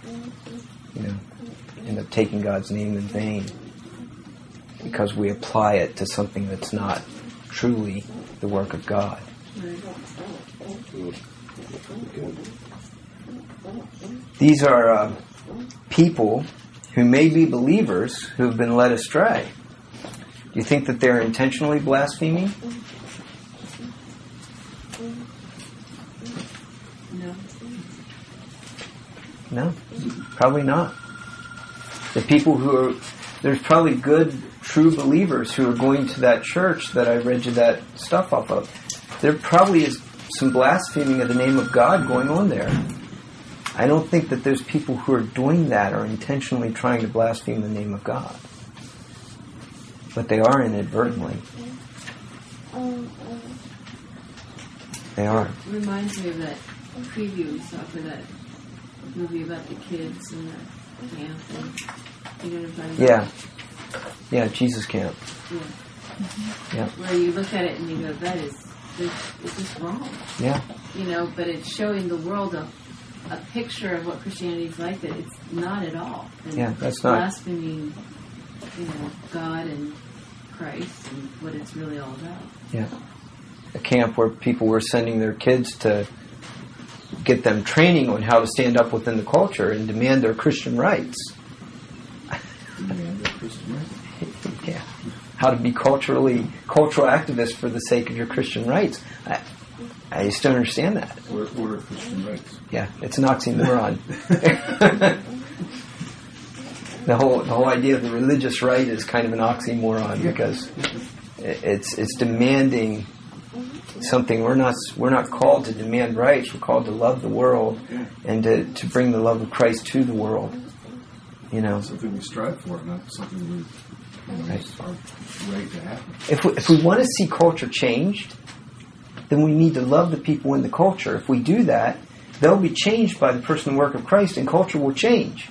End up taking God's name in vain because we apply it to something that's not truly the work of God. These are people who may be believers who have been led astray. Do you think that they're intentionally blaspheming? No, probably not. The people there's probably good, true believers who are going to that church that I read you that stuff off of. There probably is some blaspheming of the name of God going on there. I don't think that those people who are doing that are intentionally trying to blaspheme the name of God. But they are inadvertently. They are. It reminds me of that preview we saw for that movie about the kids and the camp. And, you know what I'm talking about? Yeah, Jesus Camp. Yeah. Mm-hmm. Yeah. Where you look at it and you go, it's just wrong. Yeah. But it's showing the world a picture of what Christianity is like that it's not at all. And that's not. Blaspheming, God and Christ and what it's really all about. Yeah. A camp where people were sending their kids to get them training on how to stand up within the culture and demand their Christian rights. Yeah. How to be cultural activists for the sake of your Christian rights. I just don't understand that. Or Christian rights. Yeah, it's an oxymoron. The whole idea of the religious right is kind of an oxymoron because it's demanding something. We're not called to demand rights. We're called to love the world and to bring the love of Christ to the world. Something we strive for, not something it's our right to happen. If we want to see culture changed, then we need to love the people in the culture. If we do that, they'll be changed by the person and work of Christ, and culture will change.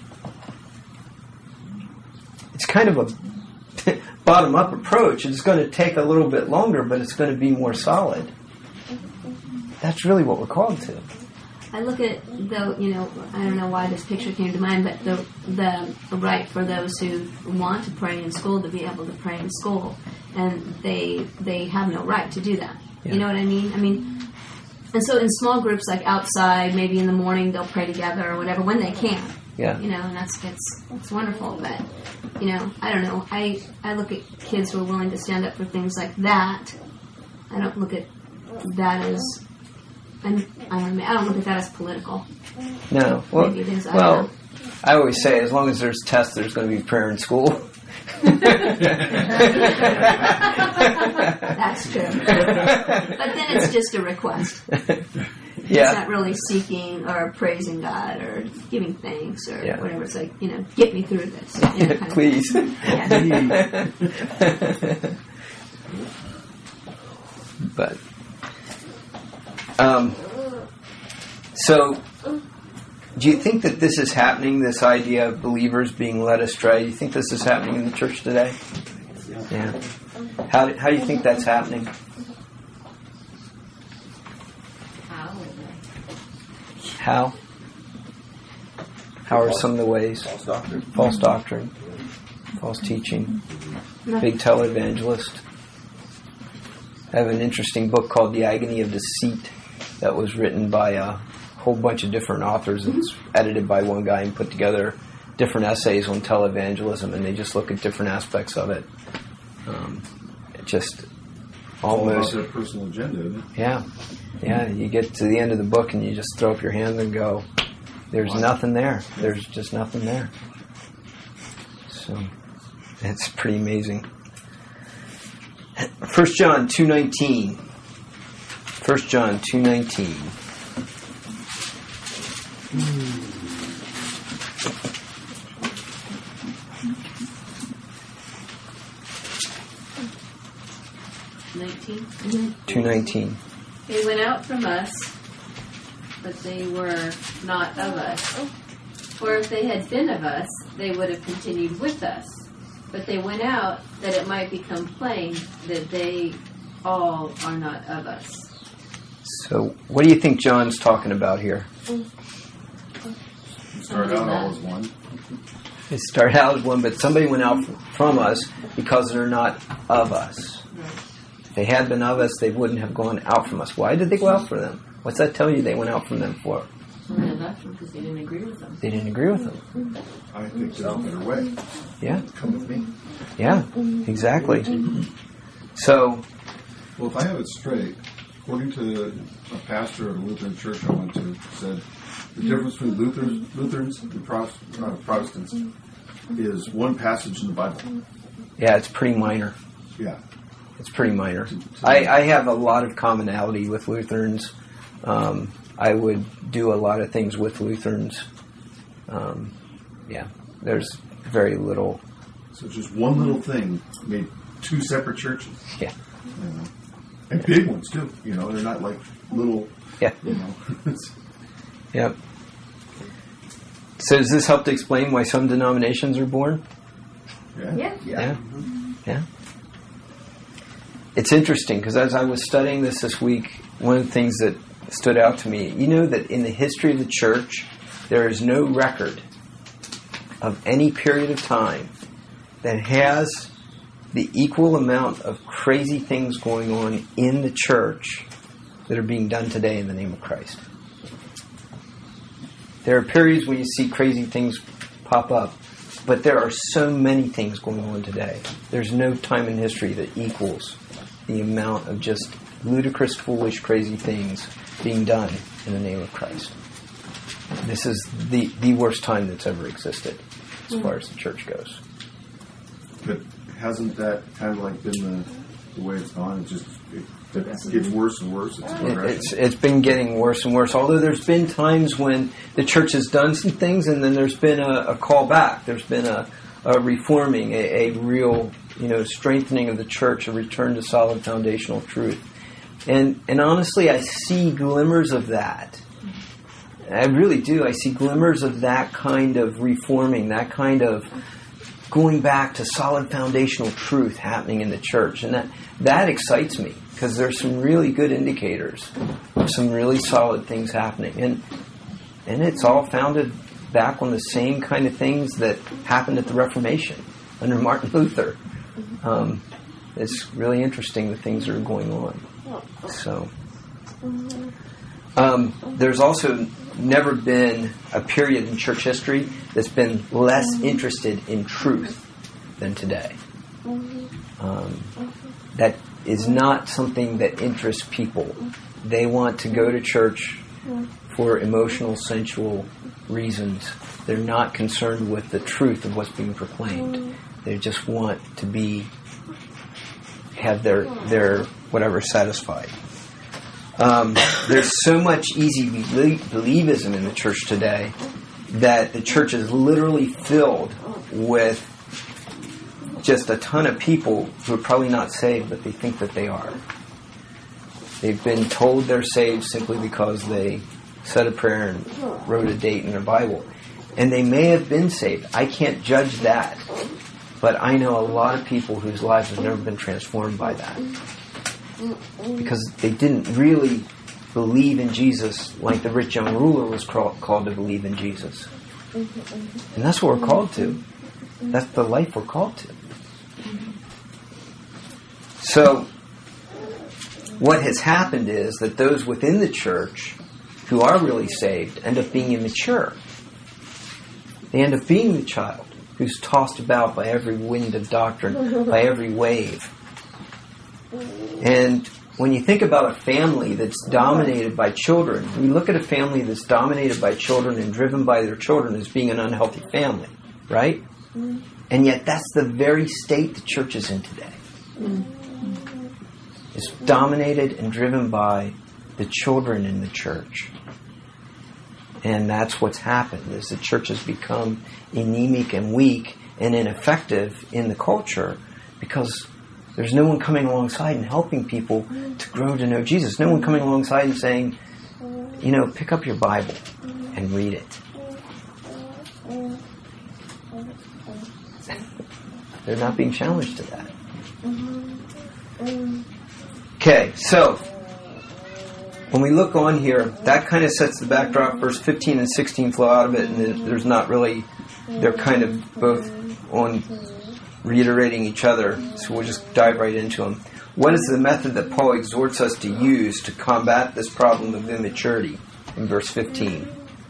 It's kind of a bottom-up approach. It's going to take a little bit longer, but it's going to be more solid. That's really what we're called to. I look at, though, I don't know why this picture came to mind, but the right for those who want to pray in school to be able to pray in school, and they have no right to do that. Yeah. You know what I mean? And so in small groups, like outside, maybe in the morning they'll pray together or whatever when they can. Yeah. And it's wonderful, but I don't know. I look at kids who are willing to stand up for things like that. I don't look at that as. I don't look at that as political. No. Well, maybe it is. I always say, as long as there's tests, there's going to be prayer in school. That's true. But then it's just a request. Yeah. It's not really seeking or praising God or giving thanks or whatever. It's like, get me through this. Kind Please. But, so, do you think that this is happening, this idea of believers being led astray? Do you think this is happening in the church today? Yeah. How do you think that's happening? How? How are some of the ways? False doctrine. False doctrine, false teaching, big televangelist. I have an interesting book called The Agony of Deceit that was written by a whole bunch of different authors. It's edited by one guy and put together different essays on televangelism, and they just look at different aspects of it. It just almost their personal agenda, isn't it? Yeah. You get to the end of the book and you just throw up your hands and go, "There's nothing there. There's just nothing there." So it's pretty amazing. 1 John 2:19. 1 John 2:19. Mm-hmm. 2:19. They went out from us, but they were not of us. For if they had been of us, they would have continued with us. But they went out that it might become plain that they all are not of us. So, what do you think John's talking about here? Started out all as one. It started out as one, but somebody went out from us because they're not of us. If they had been of us, they wouldn't have gone out from us. Why did they go out from them? What's that tell you they went out from them for? They left them because they didn't agree with them. They didn't agree with them. I think there's a better way. Yeah. Come with me. Yeah, exactly. So, Well, if I have it straight, according to a pastor at a Lutheran church I went to, said the difference between Lutherans and Protestants is one passage in the Bible. yeah, it's pretty minor. Yeah. It's pretty minor. I have a lot of commonality with Lutherans. I would do a lot of things with Lutherans. There's very little. So just one little thing made two separate churches. Yeah. You know. And big ones too. You know, they're not like little. Yeah. You know. Yep. So does this help to explain why some denominations are born? Yeah. Yeah. It's interesting because as I was studying this week, one of the things that stood out to me, you know that in the history of the church, there is no record of any period of time that has the equal amount of crazy things going on in the church that are being done today in the name of Christ. There are periods when you see crazy things pop up, but there are so many things going on today. There's no time in history that equals the amount of just ludicrous, foolish, crazy things being done in the name of Christ. This is the worst time that's ever existed as far as the church goes. But hasn't that kind of like been the way it's gone? It just it gets worse and worse. It's been getting worse and worse. Although there's been times when the church has done some things, and then there's been a call back. There's been a reforming, a real strengthening of the church, a return to solid foundational truth. And honestly, I see glimmers of that. I really do. I see glimmers of that kind of reforming, that kind of going back to solid foundational truth happening in the church. And that excites me because there's some really good indicators of some really solid things happening. And it's all founded back on the same kind of things that happened at the Reformation under Martin Luther. It's really interesting the things that are going on. So, there's also never been a period in church history that's been less interested in truth than today. That is not something that interests people. They want to go to church for emotional, sensual reasons. They're not concerned with the truth of what's being proclaimed. They just want to have their whatever satisfied. There's so much easy believism in the church today that the church is literally filled with just a ton of people who are probably not saved, but they think that they are. They've been told they're saved simply because they said a prayer and wrote a date in their Bible. And they may have been saved. I can't judge that. But I know a lot of people whose lives have never been transformed by that. Because they didn't really believe in Jesus like the rich young ruler was called to believe in Jesus. And that's what we're called to. That's the life we're called to. So, what has happened is that those within the church who are really saved end up being immature. They end up being the child who's tossed about by every wind of doctrine, by every wave. And when you think about a family that's dominated by children, we look at a family that's dominated by children and driven by their children as being an unhealthy family, right? And yet that's the very state the church is in today. It's dominated and driven by the children in the church. And that's what's happened, is the church has become anemic and weak and ineffective in the culture because there's no one coming alongside and helping people to grow to know Jesus. No one coming alongside and saying, pick up your Bible and read it. They're not being challenged to that. Okay, so when we look on here, that kind of sets the backdrop. Verse 15 and 16 flow out of it, and there's not really, they're kind of both on reiterating each other, so we'll just dive right into them. What is the method that Paul exhorts us to use to combat this problem of immaturity in verse 15?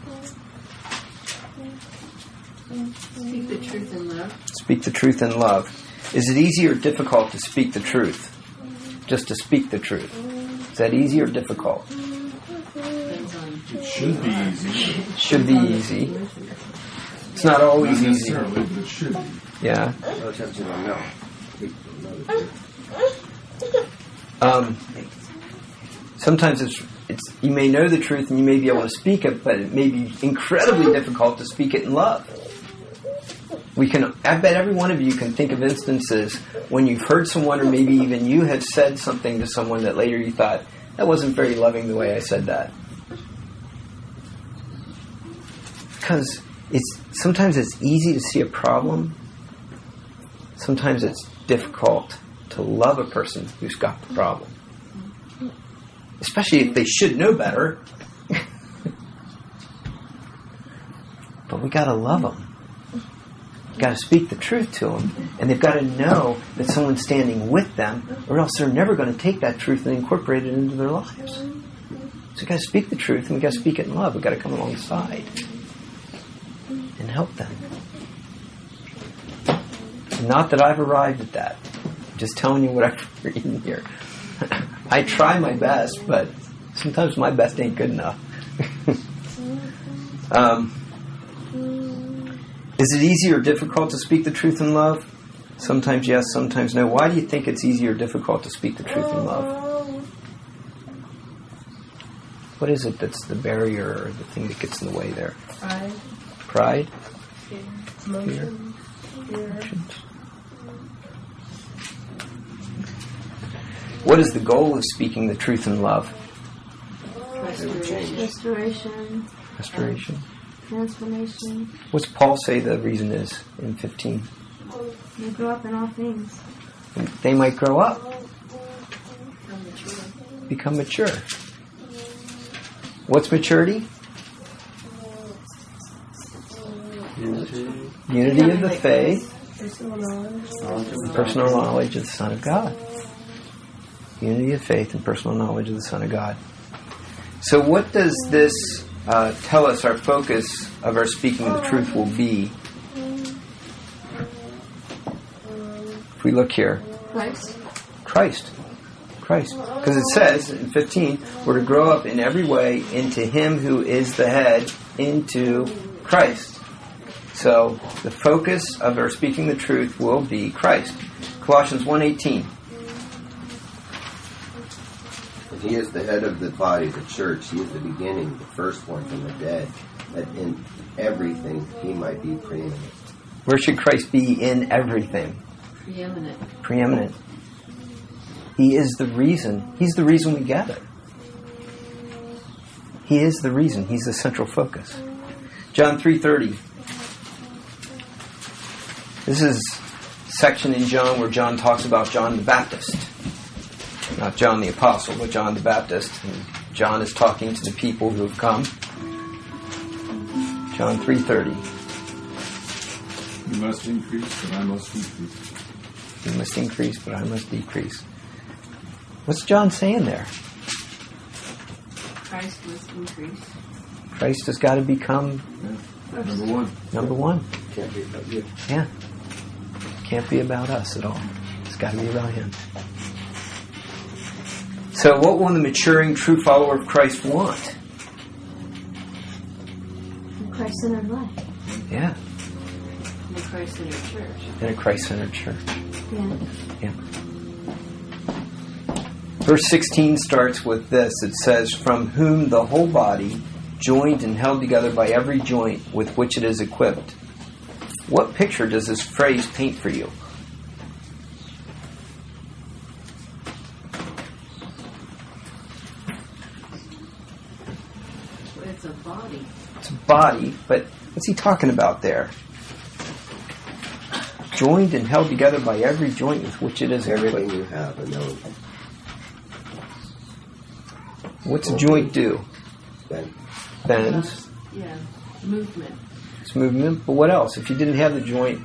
Speak the truth in love. Speak the truth in love. Is it easy or difficult to speak the truth? Just to speak the truth. Is that easy or difficult? It should be easy. Should be easy. It's not always Not easy. necessarily, but it should be. Yeah. Those have to know. Sometimes it's you may know the truth and you may be able to speak it, but it may be incredibly difficult to speak it in love. I bet every one of you can think of instances when you've heard someone, or maybe even you have said something to someone that later you thought, that wasn't very loving the way I said that. Because sometimes it's easy to see a problem. Sometimes it's difficult to love a person who's got the problem. Especially if they should know better. But we got to love them. We've got to speak the truth to them. And they've got to know that someone's standing with them, or else they're never going to take that truth and incorporate it into their lives. So we've got to speak the truth, and we've got to speak it in love. We've got to come alongside and help them. Not that I've arrived at that. I'm just telling you what I've reading here. I try my best, but sometimes my best ain't good enough. Is it easy or difficult to speak the truth in love? Sometimes yes, sometimes no. Why do you think it's easy or difficult to speak the truth in love? What is it that's the barrier or the thing that gets in the way there? Pride? Fear. Emotion. What is the goal of speaking the truth in love? Restoration. Restoration. Transformation. What's Paul say the reason is in 15? They grow up in all things. They might grow up. Become mature. What's maturity? Unity of the faith. Personal knowledge of the Son of God. Unity of faith and personal knowledge of the Son of God. So what does this tell us our focus of our speaking the truth will be? If we look here. Christ. Because it says in 15, we're to grow up in every way into Him who is the head, into Christ. So the focus of our speaking the truth will be Christ. Colossians 1:18. He is the head of the body, the church. He is the beginning, the first one from the dead, that in everything He might be preeminent. Where should Christ be in everything? Preeminent. He is the reason. He's the reason we gather. He is the reason. He's the central focus. John 3:30. This is a section in John where John talks about John the Baptist. Not John the Apostle, but John the Baptist. And John is talking to the people who have come. John 3:30. You must increase, but I must decrease. You must increase, but I must decrease. What's John saying there? Christ must increase. Christ has got to become Yeah. Number one. number one. Can't be about you. Yeah. Can't be about us at all. It's got to be about Him. So what will the maturing true follower of Christ want? Christ-centered life. Yeah. In the Christ-centered church. In a Christ-centered church. Yeah. Yeah. Verse 16 starts with this. It says, "From whom the whole body, joined and held together by every joint with which it is equipped." What picture does this phrase paint for you? It's a body. It's a body, but what's he talking about there? Joined and held together by every joint with which it is Everything equipped. you have, and know. What's a joint do? Then Bends. Yeah. Movement. It's movement. But what else? If you didn't have the joint,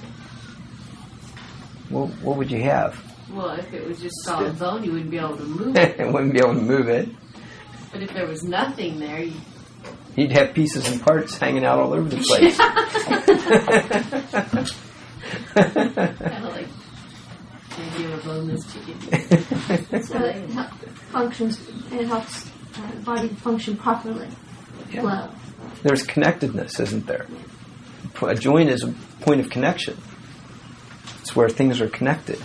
what would you have? Well, if it was just solid bone, you wouldn't be able to move it. Wouldn't be able to move it. But if there was nothing there, You'd have pieces and parts hanging out all over the place. kind of like maybe a boneless chicken. So it functions. It helps the body function properly. Yeah. Flow. There's connectedness, isn't there? A joint is a point of connection. It's where things are connected.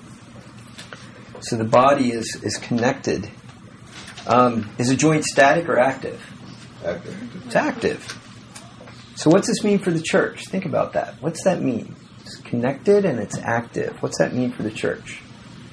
So the body is connected. Is a joint static or active? active. It's active. So what's this mean for the church? Think about that. What's that mean? It's connected and it's active. What's that mean for the church?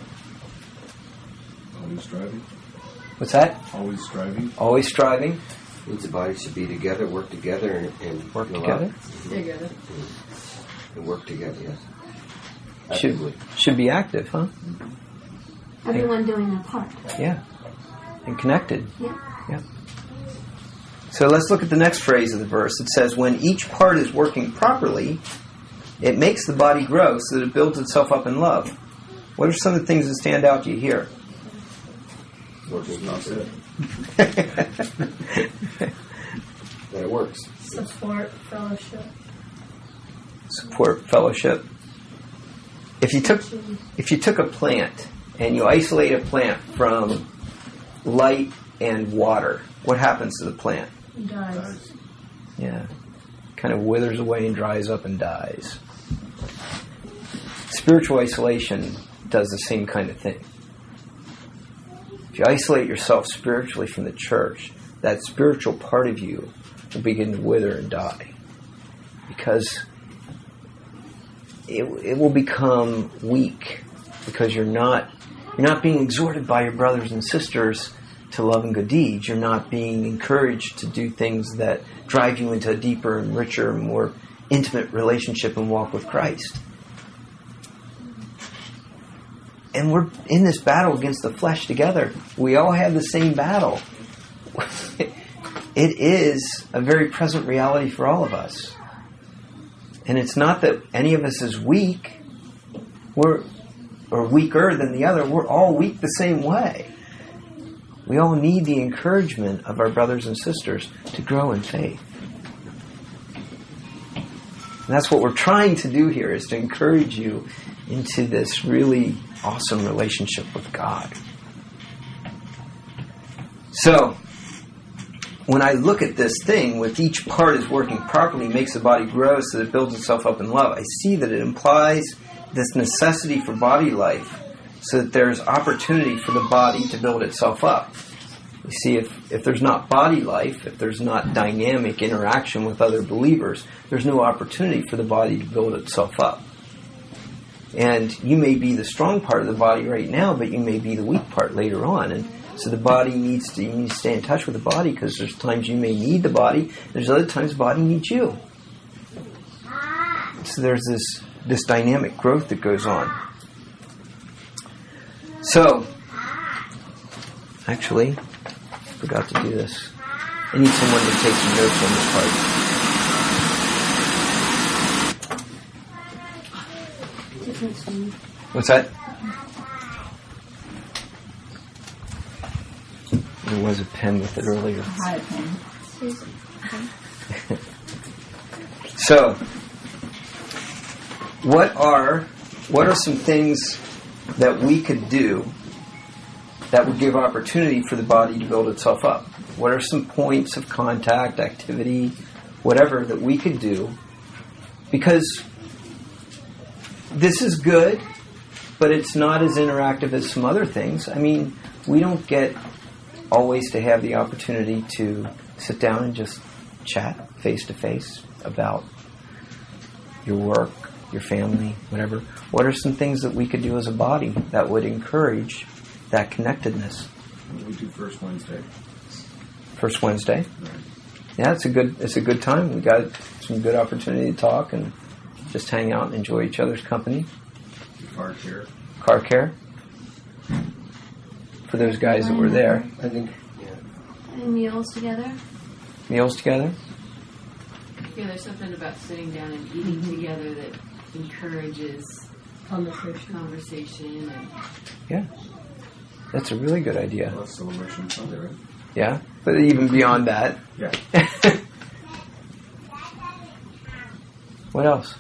Always striving. What's that? Always striving. Always striving. Means the body should be together, work together, and Work go together. out Together. and work together. Yes. Should Actively. should be active, huh? Everyone doing their part. Yeah. And connected. Yeah. Yeah. So let's look at the next phrase of the verse. It says, when each part is working properly, it makes the body grow so that it builds itself up in love. What are some of the things that stand out to you here? Working properly. That it works. Support, fellowship. Support, fellowship. If you took a plant and you isolate a plant from light and water, what happens to the plant? Dies. Yeah. Kind of withers away and dries up and dies. Spiritual isolation does the same kind of thing. If you isolate yourself spiritually from the church, that spiritual part of you will begin to wither and die. Because it will become weak. Because you're not being exhorted by your brothers and sisters to love and good deeds. You're not being encouraged to do things that drive you into a deeper and richer, more intimate relationship and walk with Christ. And we're in this battle against the flesh together. We all have the same battle. It is a very present reality for all of us. And it's not that any of us is weak. Or weaker than the other. We're all weak the same way. We all need the encouragement of our brothers and sisters to grow in faith. And that's what we're trying to do here, is to encourage you into this really awesome relationship with God. So, when I look at this thing, with each part is working properly, makes the body grow so that it builds itself up in love, I see that it implies this necessity for body life, so that there's opportunity for the body to build itself up. You see, if there's not body life, if there's not dynamic interaction with other believers, there's no opportunity for the body to build itself up. And you may be the strong part of the body right now, but you may be the weak part later on. And so the body you need to stay in touch with the body, because there's times you may need the body, there's other times the body needs you. So there's this dynamic growth that goes on. So, actually, I forgot to do this. I need someone to take some notes on this part. What's that? There was a pen with it earlier. I had a pen. So, what are some things that we could do that would give opportunity for the body to build itself up? What are some points of contact, activity, whatever that we could do? Because this is good, but it's not as interactive as some other things. I mean, we don't get always to have the opportunity to sit down and just chat face to face about your work, your family, whatever. What are some things that we could do as a body that would encourage that connectedness? We do First Wednesday. First Wednesday? Right. Yeah, it's a good time. We got some good opportunity to talk and just hang out and enjoy each other's company. Car care. Car care. For those guys that were there. I think, And meals together. Meals together. Yeah, there's something about sitting down and eating together that encourages conversation and Yeah. That's a really good idea. Well, that's Celebration Sunday, right? Yeah. But even beyond that. Yeah. What else?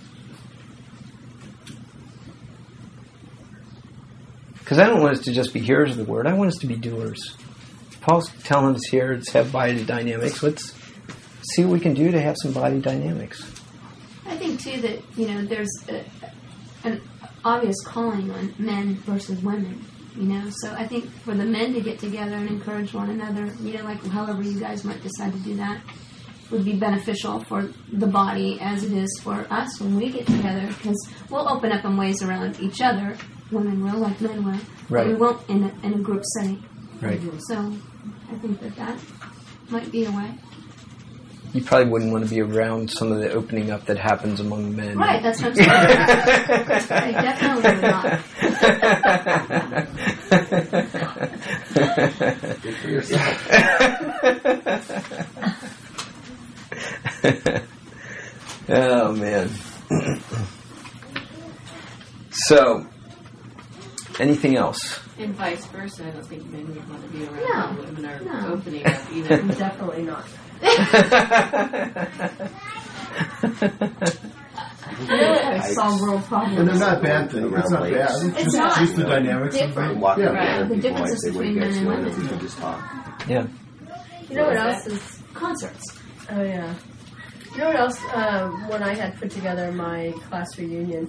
Because I don't want us to just be hearers of the word. I want us to be doers. Paul's telling us here, let's have body dynamics. Let's see what we can do to have some body dynamics. I think too that there's an obvious calling on men versus women. So I think for the men to get together and encourage one another, like however you guys might decide to do that, would be beneficial for the body as it is for us when we get together, because we'll open up in ways around each other. Women will, like men will, Right. but we won't in a group setting. Right. So I think that might be a way. You probably wouldn't want to be around some of the opening up that happens among men. Right, that's what I'm saying. I definitely would not. good for yourself. Oh, man. So, anything else? and vice versa. I don't think men would want to be around when women are No. opening up either. Definitely not. I solve world problems. And they're not bad things. It's not bad. It's not. Just the dynamics of Different. it. Walking Yeah. together, The people differences might say, between "Well, you men guys and know that women. we can just talk." Yeah. You know what else is? Concerts. Oh yeah. You know what else? When I had put together my class reunion,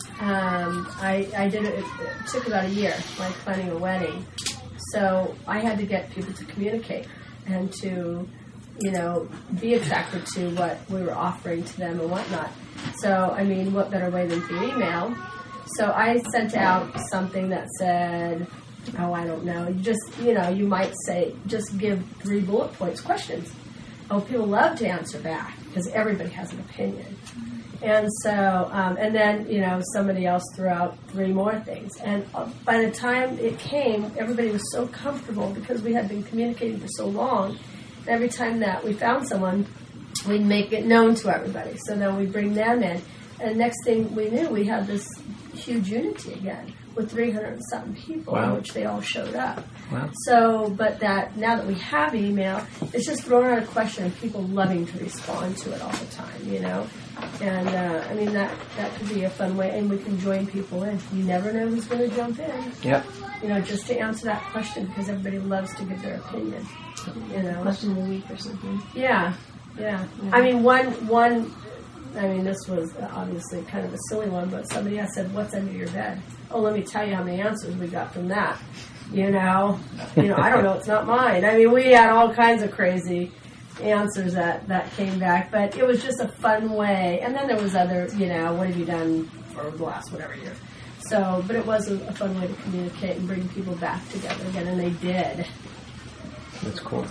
I did it. It took about a year, like planning a wedding. So I had to get people to communicate and to, be attracted to what we were offering to them and whatnot. So I mean, what better way than through email? So I sent out something that said, oh, I don't know. You might say, just give 3 bullet points questions. Oh, people love to answer back because everybody has an opinion. And so, and then, somebody else threw out 3 more things. And by the time it came, everybody was so comfortable because we had been communicating for so long. Every time that we found someone, we'd make it known to everybody. So then we'd bring them in. And next thing we knew, we had this huge unity again with 300 and something people, Wow. which they all showed up. Wow. So, but that now that we have email, it's just throwing out a question and people loving to respond to it all the time, And I mean that could be a fun way, and we can join people in. You never know who's going to jump in. Yep. Just to answer that question because everybody loves to give their opinion. Question of the week or something. Yeah. I mean, one. I mean, this was obviously kind of a silly one, but somebody else said, "What's under your bed?" Oh, let me tell you how many answers we got from that. I don't know, it's not mine. I mean, we had all kinds of crazy answers that came back, but it was just a fun way. And then there was other, what have you done for the last whatever year? So, but it was a fun way to communicate and bring people back together again, and they did. That's cool.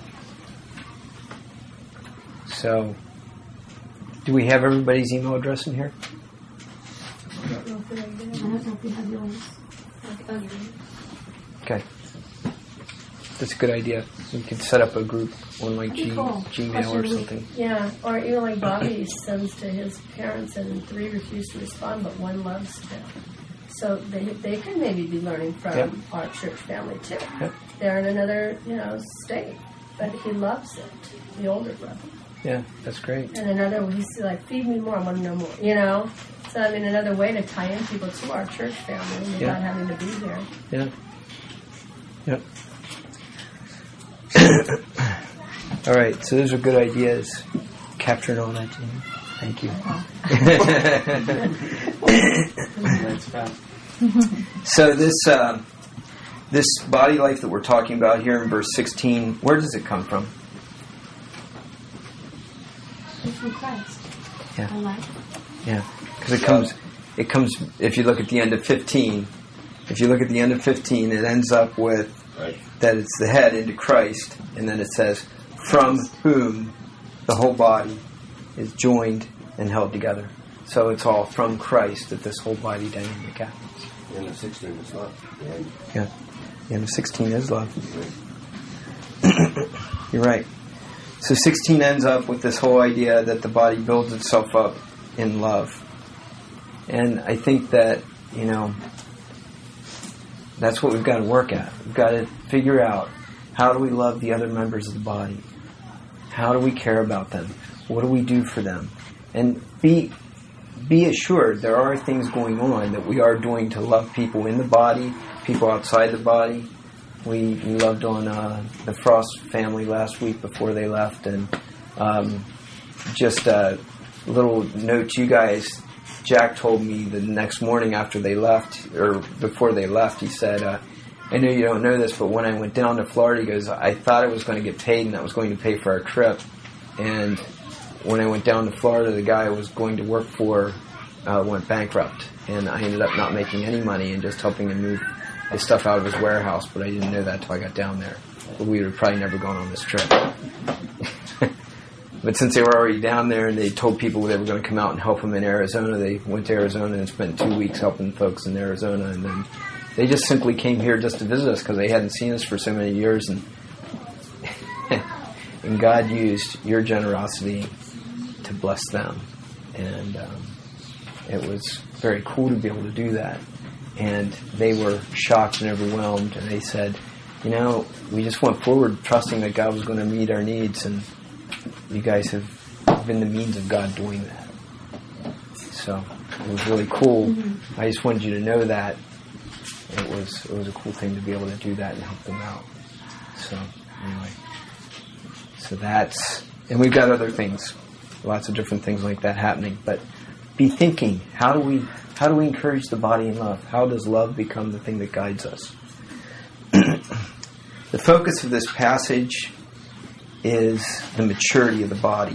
So, do we have everybody's email address in here? I don't know if you have yours. Okay. That's a good idea. We could set up a group on like Gmail or something. Yeah, or even like Bobby sends to his parents and 3 refuse to respond, but 1 loves to. So they can maybe be learning from our church family too. Yep. They're in another, state, but he loves it, the older brother. Yeah, that's great. And another, he's like, feed me more, I want to know more, So, I mean, another way to tie in people to our church family without having to be here. Yeah. Yep. All right, so those are good ideas. Capturing all that, Jamie. Thank you. So this body life that we're talking about here in verse 16, where does it come from? It's from Christ. Yeah. Life. Yeah, because it comes. If you look at the end of 15, it ends up with that it's the head into Christ, and then it says, "From whom the whole body is joined and held together." So it's all from Christ that this whole body dynamic happens. The end of 16 is love. Yeah, the end of 16 is love. You're right. So 16 ends up with this whole idea that the body builds itself up in love. And I think that, that's what we've got to work at. We've got to figure out, how do we love the other members of the body? How do we care about them? What do we do for them? And be assured there are things going on that we are doing to love people in the body, people outside the body. We loved on the Frost family last week before they left, and just a little note to you guys. Jack told me the next morning after they left, or before they left, he said, I know you don't know this, but when I went down to Florida, he goes, I thought I was going to get paid and that was going to pay for our trip. And when I went down to Florida, the guy I was going to work for went bankrupt. And I ended up not making any money and just helping him move his stuff out of his warehouse, but I didn't know that until I got down there. But we would have probably never gone on this trip. But since they were already down there and they told people they were going to come out and help them in Arizona, they went to Arizona and spent 2 weeks helping folks in Arizona. And then they just simply came here just to visit us because they hadn't seen us for so many years. And and God used your generosity to bless them. And it was very cool to be able to do that. And they were shocked and overwhelmed. And they said, we just went forward trusting that God was going to meet our needs. And you guys have been the means of God doing that. So it was really cool. Mm-hmm. I just wanted you to know that it was a cool thing to be able to do that and help them out. So anyway, and we've got other things, lots of different things like that happening. But be thinking, how do we encourage the body in love? How does love become the thing that guides us? The focus of this passage is the maturity of the body.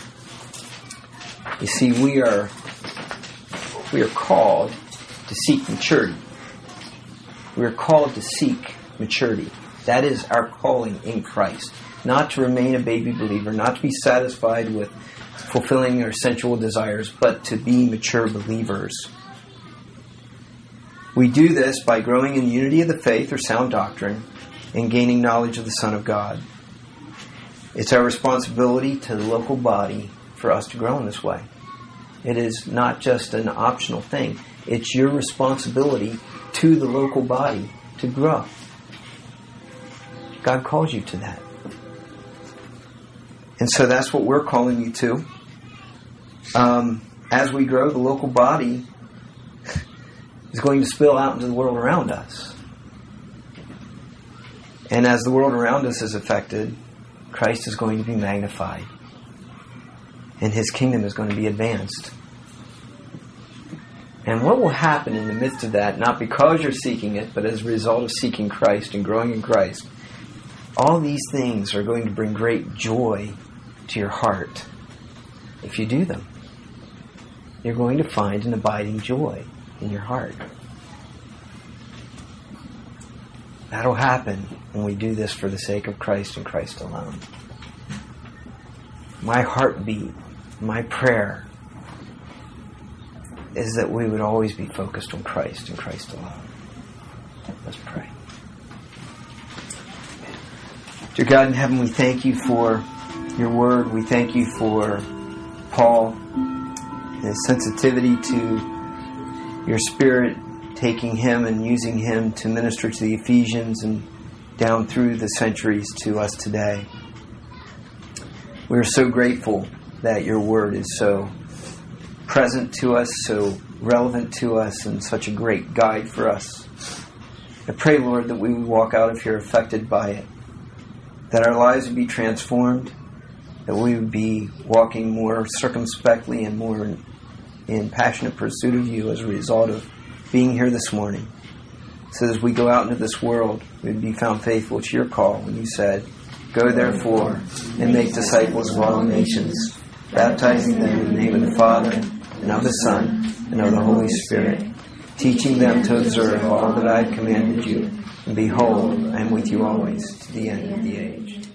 You see, we are called to seek maturity. We are called to seek maturity. That is our calling in Christ. Not to remain a baby believer, not to be satisfied with fulfilling our sensual desires, but to be mature believers. We do this by growing in unity of the faith or sound doctrine and gaining knowledge of the Son of God. It's our responsibility to the local body for us to grow in this way. It is not just an optional thing. It's your responsibility to the local body to grow. God calls you to that. And so that's what we're calling you to. As we grow, the local body is going to spill out into the world around us. And as the world around us is affected, Christ is going to be magnified. And His kingdom is going to be advanced. And what will happen in the midst of that, not because you're seeking it, but as a result of seeking Christ and growing in Christ, all these things are going to bring great joy to your heart if you do them. You're going to find an abiding joy in your heart. That'll happen when we do this for the sake of Christ and Christ alone. My heartbeat, my prayer, is that we would always be focused on Christ and Christ alone. Let's pray. Dear God in heaven, we thank you for your word. We thank you for Paul, his sensitivity to your Spirit, taking him and using him to minister to the Ephesians and down through the centuries to us today. We are so grateful that your word is so present to us, so relevant to us, and such a great guide for us. I pray, Lord, that we would walk out of here affected by it, that our lives would be transformed, that we would be walking more circumspectly and more in passionate pursuit of you as a result of being here this morning. So as we go out into this world, we would be found faithful to your call when you said, "Go therefore and make disciples of all nations, baptizing them in the name of the Father and of the Son and of the Holy Spirit, teaching them to observe all that I have commanded you. And behold, I am with you always to the end of the age."